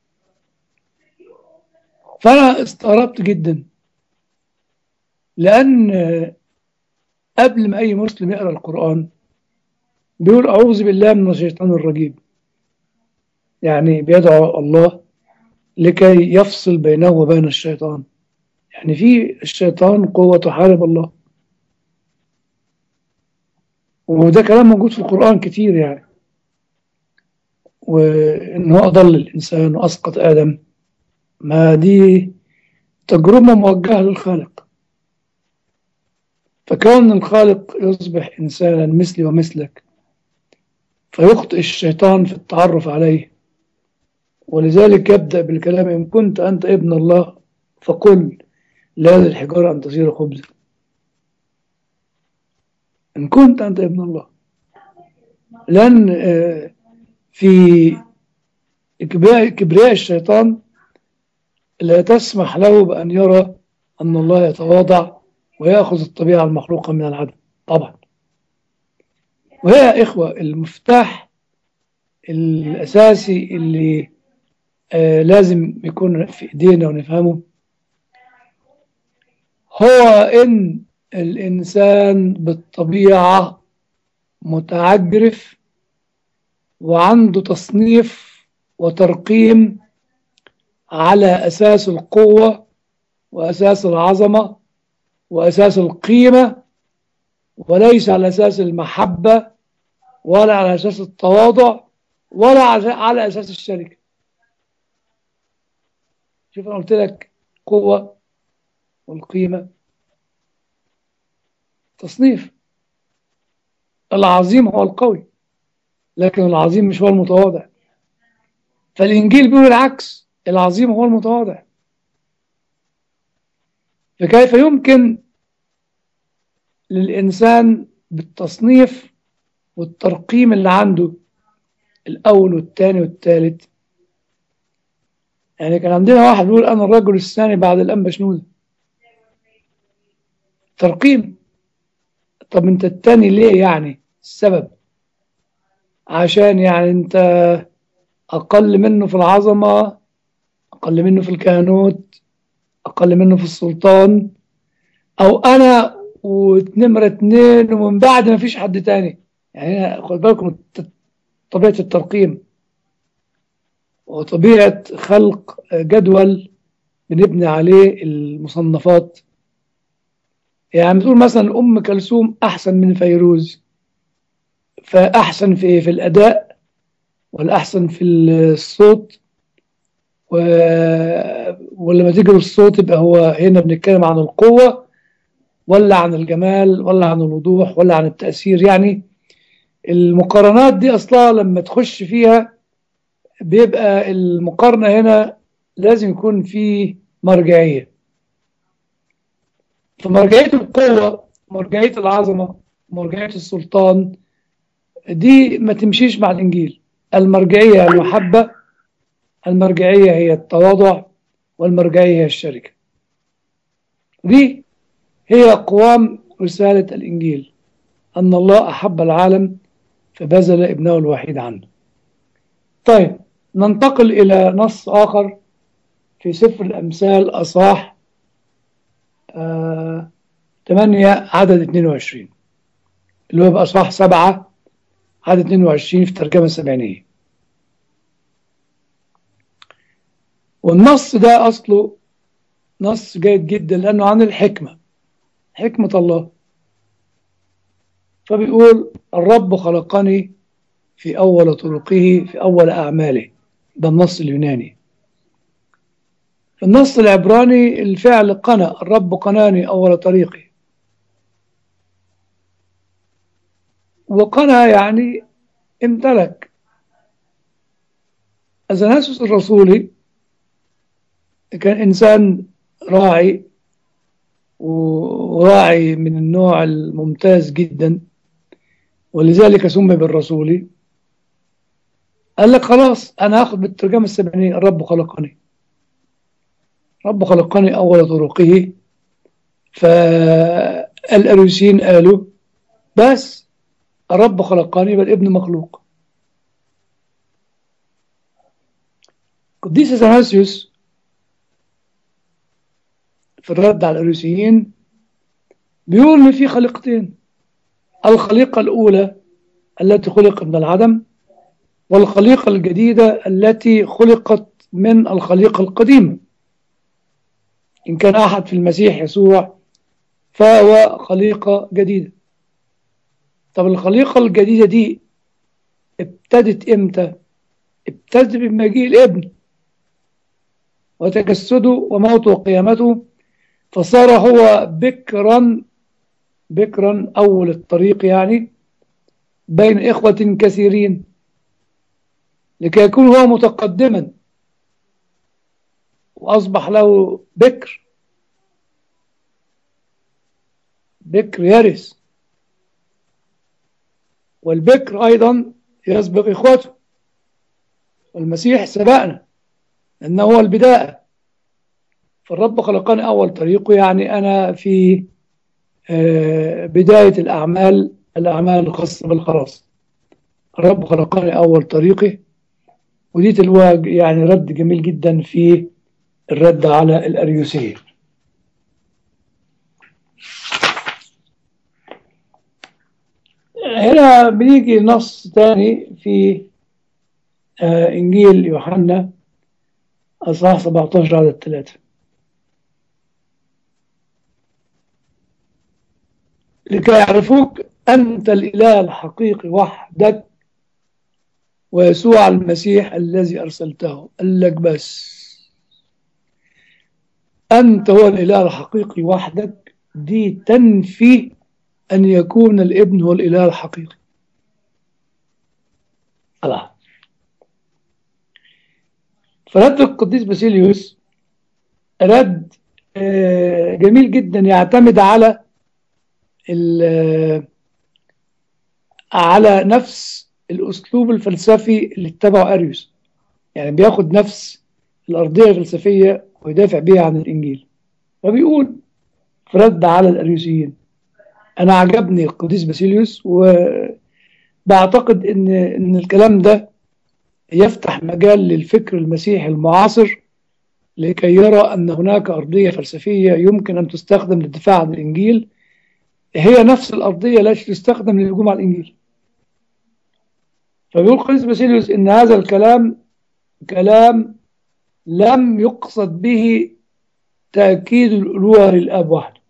فأنا استغربت جدا، لأن قبل ما أي مسلم يقرأ القرآن بيقول أعوذ بالله من الشيطان الرجيم، يعني بيدعو الله لكي يفصل بينه وبين الشيطان. يعني في الشيطان قوة تحارب الله، وده كلام موجود في القرآن كتير يعني، وإنه أضل الإنسان وأسقط آدم، ما دي تجربة موجهة للخالق. فكون الخالق يصبح إنسانا مثلي ومثلك فيخطئ الشيطان في التعرف عليه، ولذلك يبدأ بالكلام إن كنت أنت ابن الله فقل لهذه الحجارة أن تصير خبزا. إن كنت أنت ابن الله، لأن في كبرياء الشيطان لا تسمح له بأن يرى أن الله يتواضع ويأخذ الطبيعة المخلوقة من العدم طبعا. وهي إخوة المفتاح الأساسي اللي آه لازم يكون في إيدينا ونفهمه، هو إن الإنسان بالطبيعة متعجرف وعنده تصنيف وترقيم على أساس القوة وأساس العظمة وأساس القيمة، وليس على أساس المحبة ولا على أساس التواضع ولا على أساس الشركة. شوف أنا قلت لك قوة والقيمة تصنيف. العظيم هو القوي، لكن العظيم مش هو المتواضع. فالإنجيل بيقول العكس، العظيم هو المتواضع. فكيف يمكن للإنسان بالتصنيف والترقيم اللي عنده الأول والثاني والثالث يعني كان عندنا واحد بيقول أنا الرجل الثاني بعد الأنبا شنودة. ترقيم. طب أنت التاني ليه يعني؟ السبب عشان يعني أنت أقل منه في العظمة، أقل منه في الكهنوت، أقل منه في السلطان، أو أنا ونمرة اتنين ومن بعد ما فيش حد تاني. يعني خد بالكم طبيعة الترقيم وطبيعة خلق جدول بنبني عليه المصنفات. يعني بتقول مثلا أم كلثوم أحسن من فيروز، فأحسن في إيه؟ في الأداء، ولا أحسن في الصوت؟ و... ولما تيجي للصوت يبقى هو هنا بنتكلم عن القوة، ولا عن الجمال، ولا عن الوضوح، ولا عن التأثير؟ يعني المقارنات دي أصلا لما تخش فيها بيبقى المقارنة هنا لازم يكون في مرجعية. فمرجعية القوة، مرجعية العظمة، مرجعية السلطان، دي ما تمشيش مع الإنجيل. المرجعية المحبة، المرجعية هي التواضع، والمرجعية هي الشركة. دي هي قوام رسالة الإنجيل، أن الله أحب العالم فبذل ابنه الوحيد عنه. طيب ننتقل إلى نص آخر في سفر الأمثال أصحاح آه ثمانية عدد اثنين وعشرين، اللي هو بأصحاح سبعة عدد اثنين وعشرين في الترجمة السبعينية. والنص ده أصله نص جيد جدا لأنه عن الحكمة، حكمة الله. فبيقول الرب خلقني في أول طرقه في أول أعماله. ده النص اليوناني. في النص العبراني الفعل قنا، الرب قناني أول طريقي. وقنا يعني امتلك. أثناسيوس الرسولي كان إنسان راعي، وراعي من النوع الممتاز جدا، ولذلك سمي بالرسولي. قال لك خلاص أنا هاخد بالترجمة السبعينية، الرب خلقني. رب خلقني أول طرقه. فالأروسيين قالوا بس الرب خلقني يبقى الابن مخلوق. قديس اثناسيوس في الرد على الأروسيين بيقول إن في خليقتين: الخليقة الأولى التي خلقت من العدم، والخليقة الجديدة التي خلقت من الخليقة القديمة. إن كان أحد في المسيح يسوع فهو خليقة جديدة. طب الخليقة الجديدة دي ابتدت إمتى؟ ابتدت بمجيء الابن وتجسده وموته وقيامته، فصار هو بكرا، بكرا أول الطريق يعني بين إخوة كثيرين، لكي يكون هو متقدما، وأصبح له بكر، بكر يرث. والبكر أيضا يسبق إخوته، والمسيح سبقنا لأنه هو البداية. فالرب خلقني أول طريقه يعني أنا في بداية الأعمال، الأعمال الخاصة بالخلاص. الرب خلقني أول طريقه. ودي تلواج يعني رد جميل جدا في الرد على الأريوسية. هنا بنيجي نص تاني في إنجيل يوحنا أصحاح سبعة عشر عدد ثلاثة: لكي يعرفوك أنت الإله الحقيقي وحدك ويسوع المسيح الذي أرسلته. قال لك بس أنت هو الإله الحقيقي وحدك، دي تنفي أن يكون الابن هو الإله الحقيقي. الله. فرد القديس باسيليوس رد جميل جدا، يعتمد على على نفس الأسلوب الفلسفي اللي اتبعه أريوس. يعني بياخد نفس الأرضية الفلسفية ويدافع بها عن الإنجيل. فبيقول في رد على الأريوسيين، أنا عجبني القديس باسيليوس، وبعتقد إن إن الكلام ده يفتح مجال للفكر المسيحي المعاصر لكي يرى أن هناك أرضية فلسفية يمكن أن تستخدم للدفاع عن الإنجيل، هي نفس الأرضية التي تستخدم للهجوم على الإنجيل. فبيقول قديس باسيليوس إن هذا الكلام كلام لم يقصد به تأكيد الألوهة للآب وحده،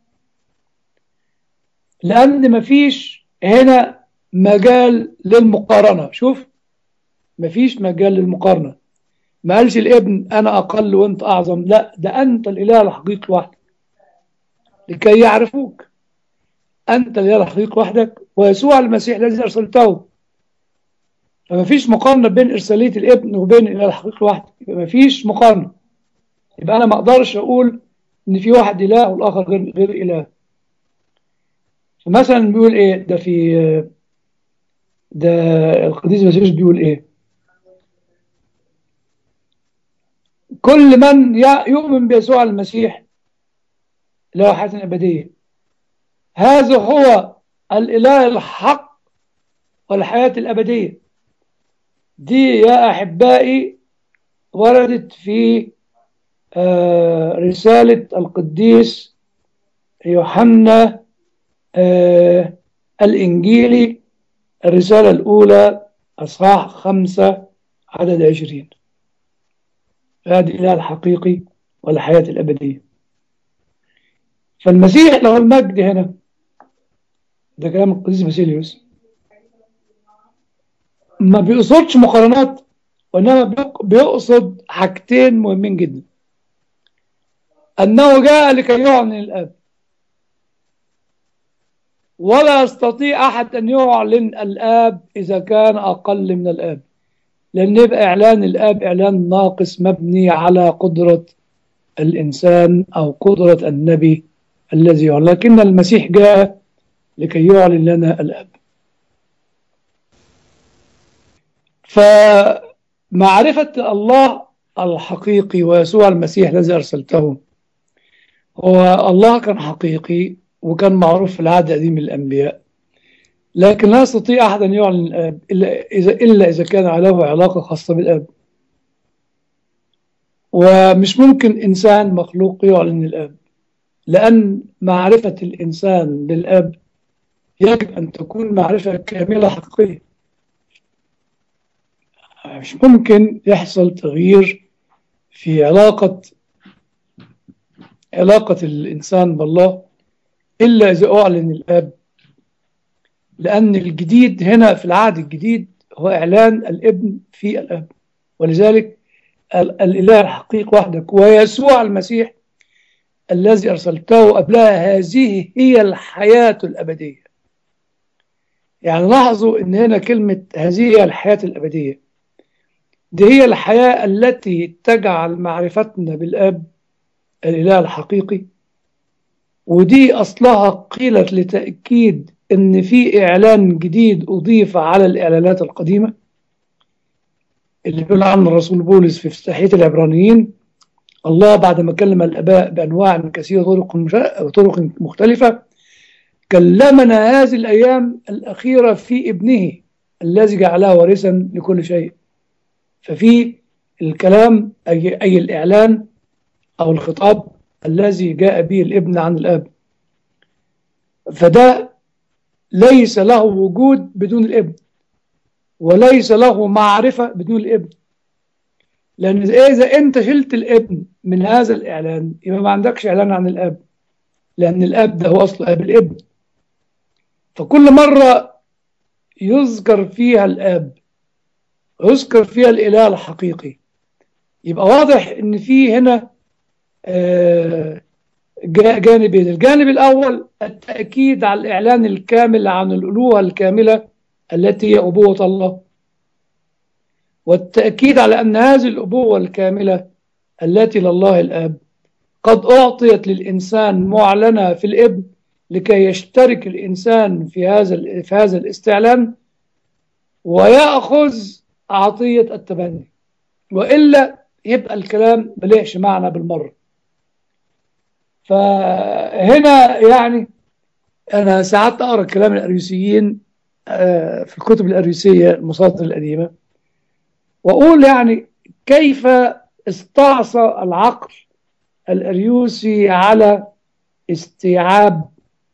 لأن مفيش هنا مجال للمقارنة. شوف، مفيش مجال للمقارنة. ما قالش الابن أنا أقل وأنت أعظم، لا، ده أنت الإله الحقيقي وحدك لكي يعرفوك، أنت الإله الحقيقي وحدك ويسوع المسيح الذي أرسلته. فمفيش مقارنة بين إرسالية الابن وبين الإله الحقيقي وحده، يبقى مفيش مقارنة. يبقى أنا ما أقدرش أقول إن في واحد إله والآخر غير غير إله. فمثلا بيقول إيه ده في ده القديس باسيليوس بيقول إيه؟ كل من يؤمن بيسوع المسيح له حياة أبدية، هذا هو الإله الحق والحياة الأبدية. دي يا أحبائي وردت في آه رسالة القديس يوحنا آه الإنجيلي، الرسالة الأولى أصحاح خمسة عدد عشرين. هذا الإله الحقيقي والحياة الأبدية. فالمسيح له المجد هنا، ده كلام القديس باسيليوس، ما بيقصدش مقارنات، وإنما بيقصد حاجتين مهمين جدا: أنه جاء لكي يعلن الآب، ولا يستطيع أحد أن يعلن الآب إذا كان أقل من الآب، لأن يبقى إعلان الآب إعلان ناقص مبني على قدرة الإنسان أو قدرة النبي الذي يعلن. لكن المسيح جاء لكي يعلن لنا الآب. فمعرفة الله الحقيقي ويسوع المسيح الذي أرسلته، هو الله كان حقيقي وكان معروف في العهد القديم للأنبياء، لكن لا يستطيع أحد أن يعلن الآب إلا إذا, إلا إذا كان له علاقة خاصة بالآب. ومش ممكن إنسان مخلوق يعلن الآب، لأن معرفة الإنسان بالآب يجب أن تكون معرفة كاملة حقيقية. مش ممكن يحصل تغيير في علاقة علاقة الإنسان بالله إلا إذا أعلن الآب، لأن الجديد هنا في العهد الجديد هو إعلان الابن في الآب. ولذلك الإله الحقيقي وحدك ويسوع المسيح الذي أرسلته قبلها، هذه هي الحياة الأبدية. يعني لاحظوا أن هنا كلمة هذه هي الحياة الأبدية، دي هي الحياة التي تجعل معرفتنا بالآب الإله الحقيقي. ودي أصلها قيلت لتأكيد أن في إعلان جديد أضيف على الإعلانات القديمة، اللي بيقول عنه الرسول بولس في افتتاحية العبرانيين: الله بعد ما كلم الآباء بأنواع كثيرة وطرق مختلفة، كلمنا هذه الأيام الأخيرة في ابنه الذي جعله وارثا لكل شيء. ففي الكلام أي, أي الإعلان أو الخطاب الذي جاء به الابن عن الآب، فده ليس له وجود بدون الابن، وليس له معرفة بدون الابن. لأن إذا أنت شلت الابن من هذا الإعلان يبقى ما عندكش إعلان عن الآب، لأن الآب ده هو أصل آب الابن. فكل مرة يذكر فيها الآب يذكر فيها الإله الحقيقي، يبقى واضح إن في هنا جانبين: الجانب الأول التأكيد على الإعلان الكامل عن الألوهة الكاملة التي هي أبوة الله، والتأكيد على أن هذه الأبوة الكاملة التي لله الآب قد أعطيت للإنسان معلنة في الابن لكي يشترك الإنسان في هذا في هذا الاستعلان ويأخذ عطية التبني. وإلا يبقى الكلام مليش معنى بالمرة. فهنا يعني أنا ساعات أقرأ كلام الأريوسيين في الكتب الأريوسية المصادر القديمة، وأقول يعني كيف استعصى العقل الأريوسي على استيعاب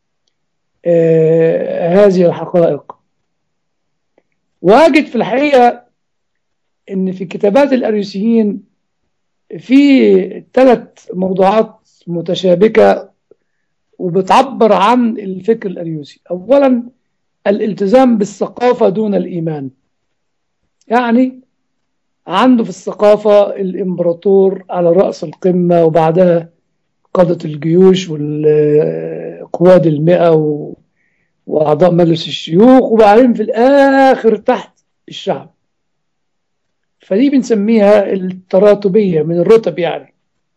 هذه الحقائق. وأجد في الحقيقة أن في كتابات الأريوسيين في ثلاث موضوعات متشابكة وبتعبر عن الفكر الأريوسي. أولا الالتزام بالثقافة دون الإيمان، يعني عنده في الثقافة الإمبراطور على رأس القمة، وبعدها قادة الجيوش والقواد المئة وأعضاء مجلس الشيوخ، وبعدين في الآخر تحت الشعب. فدي بنسميها التراتبية من الرتب، يعني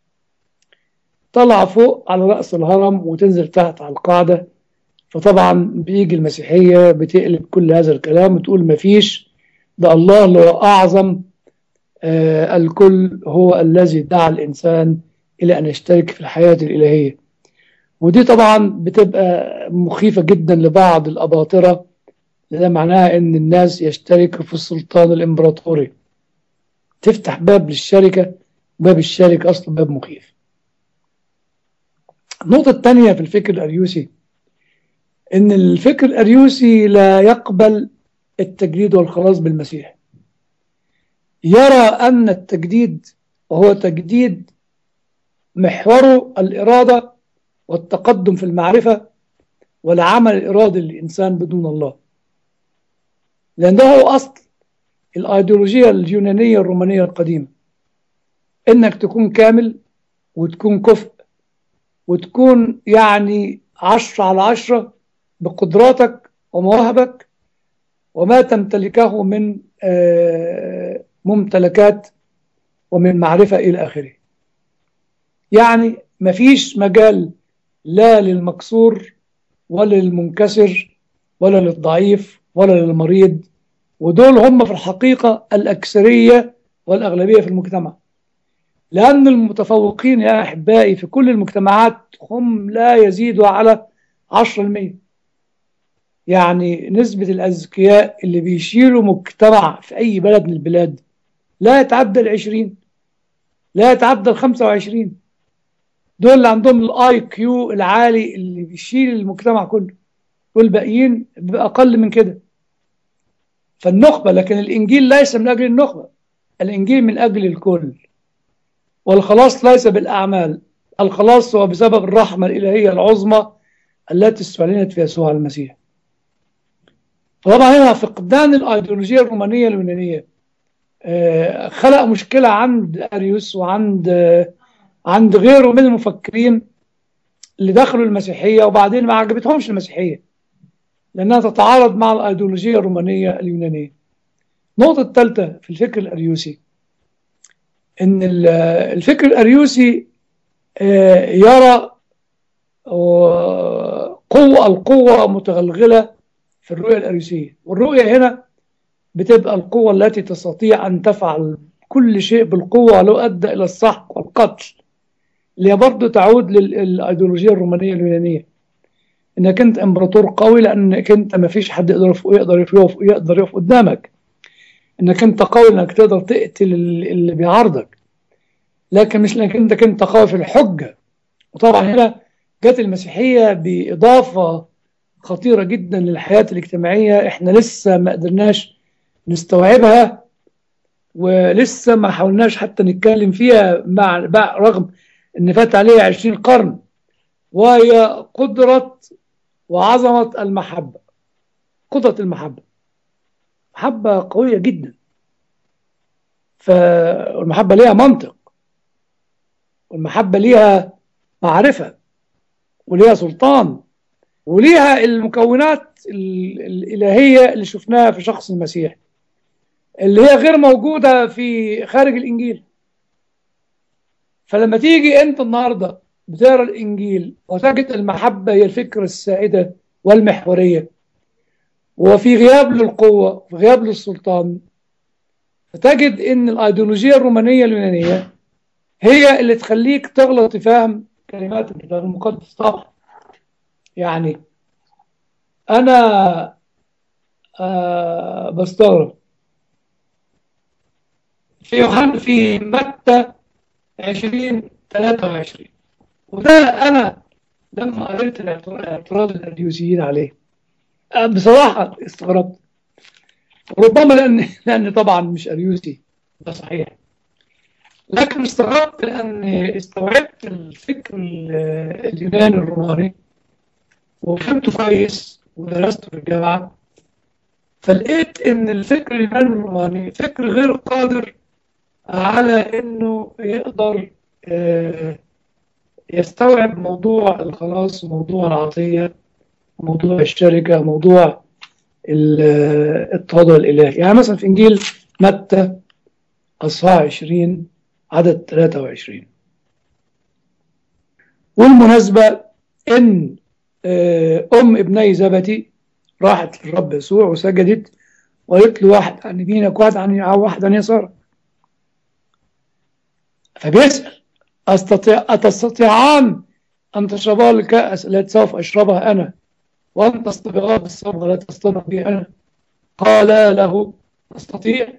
طلع فوق على رأس الهرم وتنزل تحت على القاعدة. فطبعا بيجي المسيحية بتقلب كل هذا الكلام وتقول مفيش، ده الله اللي هو أعظم آه الكل، هو الذي دعا الإنسان إلى أن يشترك في الحياة الإلهية. ودي طبعا بتبقى مخيفة جدا لبعض الأباطرة، لأن معناها أن الناس يشتركوا في السلطان الإمبراطوري، تفتح باب للشركة، باب الشركة أصلا باب مخيف. النقطة الثانية في الفكر الأريوسي أن الفكر الأريوسي لا يقبل التجديد والخلاص بالمسيح. يرى أن التجديد وهو تجديد محوره الإرادة والتقدم في المعرفة والعمل الإرادي للإنسان بدون الله، لأن ده هو أصل الأيديولوجية اليونانية الرومانية القديمة، إنك تكون كامل وتكون كفء وتكون يعني عشرة على عشرة بقدراتك ومواهبك وما تمتلكه من ممتلكات ومن معرفة إلى آخره. يعني مفيش مجال لا للمكسور ولا للمنكسر ولا للضعيف ولا للمريض، ودول هم في الحقيقة الأكثرية والأغلبية في المجتمع. لأن المتفوقين يا أحبائي في كل المجتمعات هم لا يزيدوا على عشرة بالمئة. يعني نسبة الأذكياء اللي بيشيلوا مجتمع في أي بلد من البلاد لا يتعدى العشرين، لا يتعدى الخمسة وعشرين. دول اللي عندهم الاي كيو العالي اللي بيشيل المجتمع كله، والباقيين بأقل من كده. فالنخبة، لكن الإنجيل ليس من أجل النخبة، الإنجيل من أجل الكل. والخلاص ليس بالأعمال، الخلاص هو بسبب الرحمة الإلهية العظمى التي استعلنت في يسوع المسيح. طبعا هنا فقدان الأيديولوجية الرومانية اليونانية خلق مشكلة عند أريوس وعند عند غيره من المفكرين اللي دخلوا المسيحية وبعدين ما عجبتهمش المسيحية لأنها تتعارض مع الأيديولوجية الرومانية اليونانية. النقطة الثالثة في الفكر الأريوسي إن الفكر الأريوسي يرى قوة القوة متغلغلة في الرؤية الأريوسية، والرؤية هنا بتبقى القوة التي تستطيع أن تفعل كل شيء بالقوة لو أدى إلى السحق والقتل، اللي برضه تعود للأيديولوجية الرومانية اليونانية، إنك أنت إمبراطور قوي لأنك أنت ما فيش حد يقدر يقدر يقف يقدر يقف قدامك، إنك أنت قوي إنك تقدر تقتل اللي بيعارضك، لكن مش إنك أنت كنت قوي في الحجة. وطبعا هنا جت المسيحية بإضافة خطيرة جدا للحياة الاجتماعية إحنا لسه ما قدرناش نستوعبها، ولسه ما حاولناش حتى نتكلم فيها مع رغم ان فات عليها عشرين قرن، وهي قدرة وعظمة المحبة. قدرة المحبة محبة قوية جدا، فالمحبة ليها منطق، والمحبة ليها معرفة وليها سلطان وليها المكونات الإلهية اللي شفناها في شخص المسيح اللي هي غير موجودة في خارج الإنجيل. فلما تيجي أنت النهاردة بتقرأ الإنجيل وتجد المحبة هي الفكرة السائدة والمحورية، وفي غياب للقوة وفي غياب للسلطان فتجد ان الايديولوجية الرومانية اليونانية هي اللي تخليك تغلط في فهم كلمات الكتاب المقدس. طبعا يعني انا آه بستغرب في يوحنا في متى عشرين ثلاثة وعشرين، وده انا لما قريت الاعتراض الاريوسيين عليه آه بصراحة استغربت. ربما لان لان طبعا مش اريوسي، ده صحيح، لكن استغربت لان استوعبت الفكر اليوناني الروماني وفهمته كويس ودرسته في الجامعة، فلقيت ان الفكر اليوناني الروماني فكر غير قادر على انه يقدر يستوعب موضوع الخلاص وموضوع العطية وموضوع الشركة وموضوع التواضع الإلهي. يعني مثلا في إنجيل متى أصحاح عشرين عدد ثلاثة وعشرين، والمناسبة إن أم ابني زبدي راحت للرب يسوع وسجدت وقالت له واحد عن يمينك وواحد عن واحد عن يسارك، فبيسأل أستطيع أتستطيعان أن تشربا الكأس التي سوف أشربها أنا وأن تستبغا بالصبغة التي أصطبغ بها أنا؟ قال له أستطيع.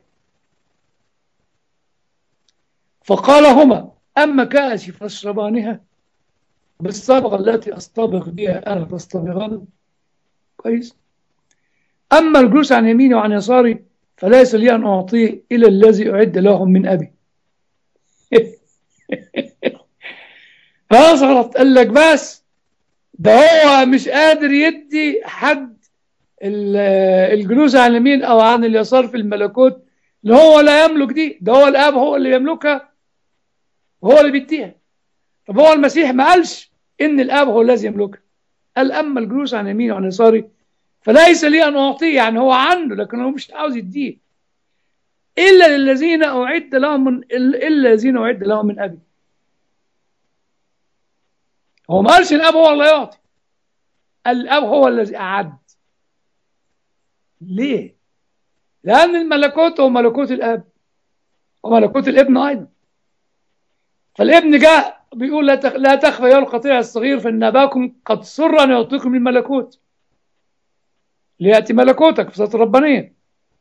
فقال هما أما كأسي فاشربانها بالصبغة التي أصطبغ بها أنا تصطبغان. كويس. أما الجلوس عن يميني وعن يساري فليس لي أن أعطيه إلى الذي أعد لهم من أبي. فأصغرت، قال لك بس ده هو مش قادر يدي حد الجلوس عن اليمين أو عن اليسار في الملكوت اللي هو لا يملك دي، ده هو الآب هو اللي يملكها وهو اللي بيديها. طب هو المسيح ما قالش إن الآب هو الذي يملكها، قال أما الجلوس عن يميني وعن يساري فليس لي أن أعطيه، يعني هو عنده لكن هو مش عاوز يديه إلا للذين أعد لهم من إلا الذين أعد لهم من أبي. هو ما قالش الأب هو اللي يعطي، الأب هو الذي أعد. ليه؟ لأن الملكوت هو ملكوت الأب وملكوت الابن أيضا. فالابن جاء بيقول لا تخ... لا تخفى يا القطيع الصغير فإن أباكم قد سر أن يعطيكم الملكوت ليأتي ملكوتك في صوت الربانية.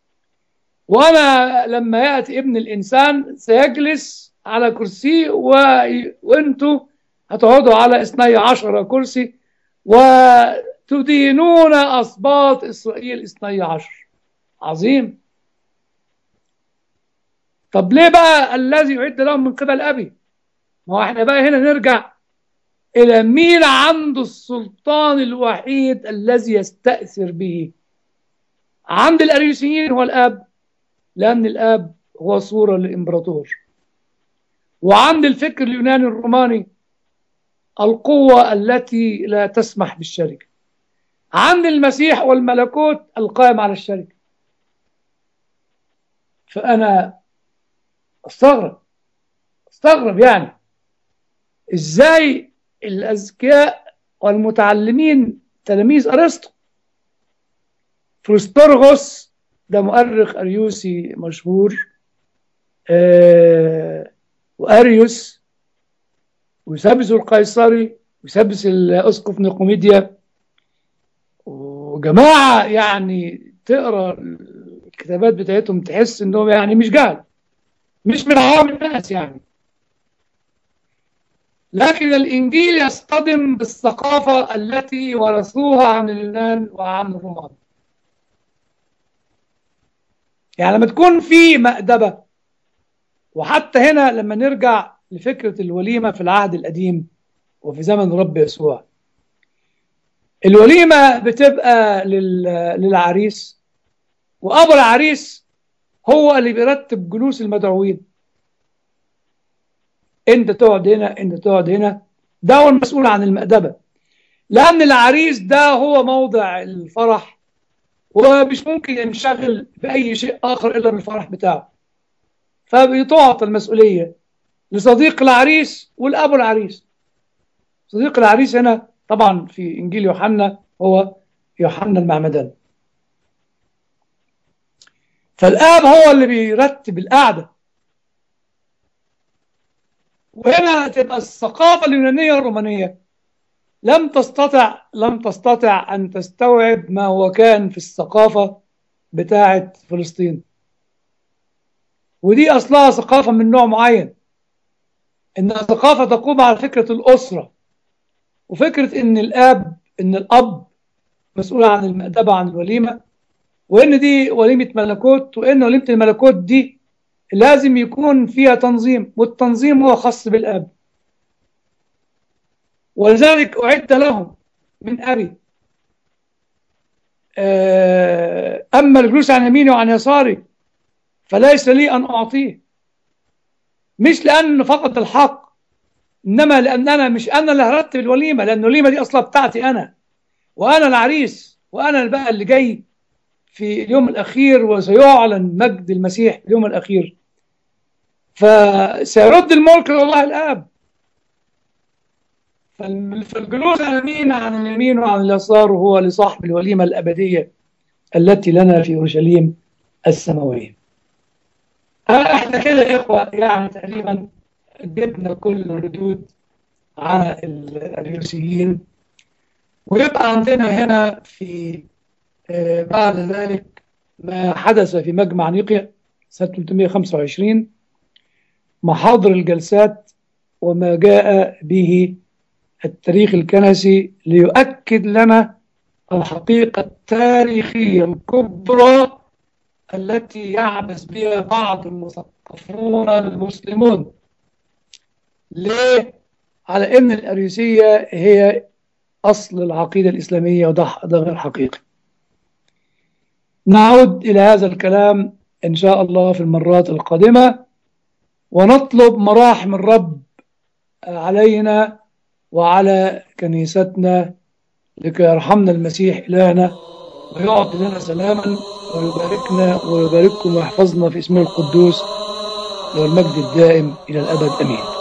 وأنا لما يأتي ابن الإنسان سيجلس على كرسي و... وأنتوا هتقعدوا على اثني عشر كرسي وتدينون أسباط إسرائيل اثني عشر. عظيم. طب ليه بقى الذي يعد لهم من قبل أبي؟ ما هو احنا بقى هنا نرجع إلى مين عنده السلطان الوحيد الذي يستأثر به. عند الأريوسيين هو الآب، لأن الآب هو صورة للإمبراطور. وعند الفكر اليوناني الروماني القوة التي لا تسمح بالشركة. عند المسيح والملكوت القائم على الشركة. فأنا استغرب استغرب يعني إزاي الأذكياء والمتعلمين تلاميذ أرسطو، فروستورغوس ده مؤرخ أريوسي مشهور، آه وأريوس ويسابس القيصري ويسابس الأسقف نيقوميديا، وجماعة يعني تقرأ الكتابات بتاعتهم تحس إنهم يعني مش جهل، مش من عوام الناس يعني. لكن الإنجيل يصطدم بالثقافة التي ورثوها عن اليونان وعن الرومان. يعني لما تكون في مأدبة، وحتى هنا لما نرجع لفكرة الوليمة في العهد القديم وفي زمن رب يسوع، الوليمة بتبقى للعريس، وأبو العريس هو اللي بيرتب جلوس المدعوين. انت تقعد هنا، انت تقعد هنا، ده هو المسؤول عن المأدبة، لأن العريس ده هو موضع الفرح ومش ممكن ينشغل بأي شيء آخر إلا بالفرح بتاعه. فبتعطى المسؤولية لصديق العريس والأبو العريس. صديق العريس هنا طبعا في إنجيل يوحنا هو يوحنا المعمدان. فالآب هو اللي بيرتب القعدة. وهنا تبقى الثقافة اليونانية الرومانية لم تستطع لم تستطع أن تستوعب ما هو كان في الثقافة بتاعة فلسطين. ودي أصلها ثقافة من نوع معين، إنها ثقافة تقوم على فكرة الأسرة، وفكرة إن الآب إن الأب مسؤول عن المأدبة عن الوليمة، وإن دي وليمة ملكوت، وإن وليمة الملكوت دي لازم يكون فيها تنظيم، والتنظيم هو خاص بالآب. ولذلك أعد لهم من أبي أما الجلوس عن يميني وعن يساري فليس لي أن أعطيه، مش لأنه فقط الحق، إنما لأن أنا مش أنا اللي هرتب الوليمة، لأن الوليمة دي أصلا بتاعتي أنا، وأنا العريس، وأنا بقى اللي جاي في اليوم الأخير، وسيعلن مجد المسيح في اليوم الأخير، فسيرد الملك لله الآب. فالجلوس عن اليمين عن اليمين وعن اليسار هو لصاحب الوليمة الأبدية التي لنا في أورشليم السماوية. احنا كده يا إخوة يعني تقريبا جبنا كل الردود على الأريوسيين، ويبقى عندنا هنا في آه بعد ذلك ما حدث في مجمع نيقيا سنة ثلاثمائة وخمسة وعشرين، محاضر الجلسات وما جاء به التاريخ الكنسي ليؤكد لنا الحقيقة التاريخية الكبرى التي يعبث بها بعض المثقفون المسلمون. ليه؟ على أن الأريوسية هي أصل العقيدة الإسلامية، وده غير حقيقي. نعود إلى هذا الكلام إن شاء الله في المرات القادمة، ونطلب مراحم الرب علينا وعلى كنيستنا لكي يرحمنا المسيح إلهنا ويعطي لنا سلاما ويباركنا ويبارككم ويحفظنا في اسمه القدوس، له المجد الدائم إلى الأبد. أمين.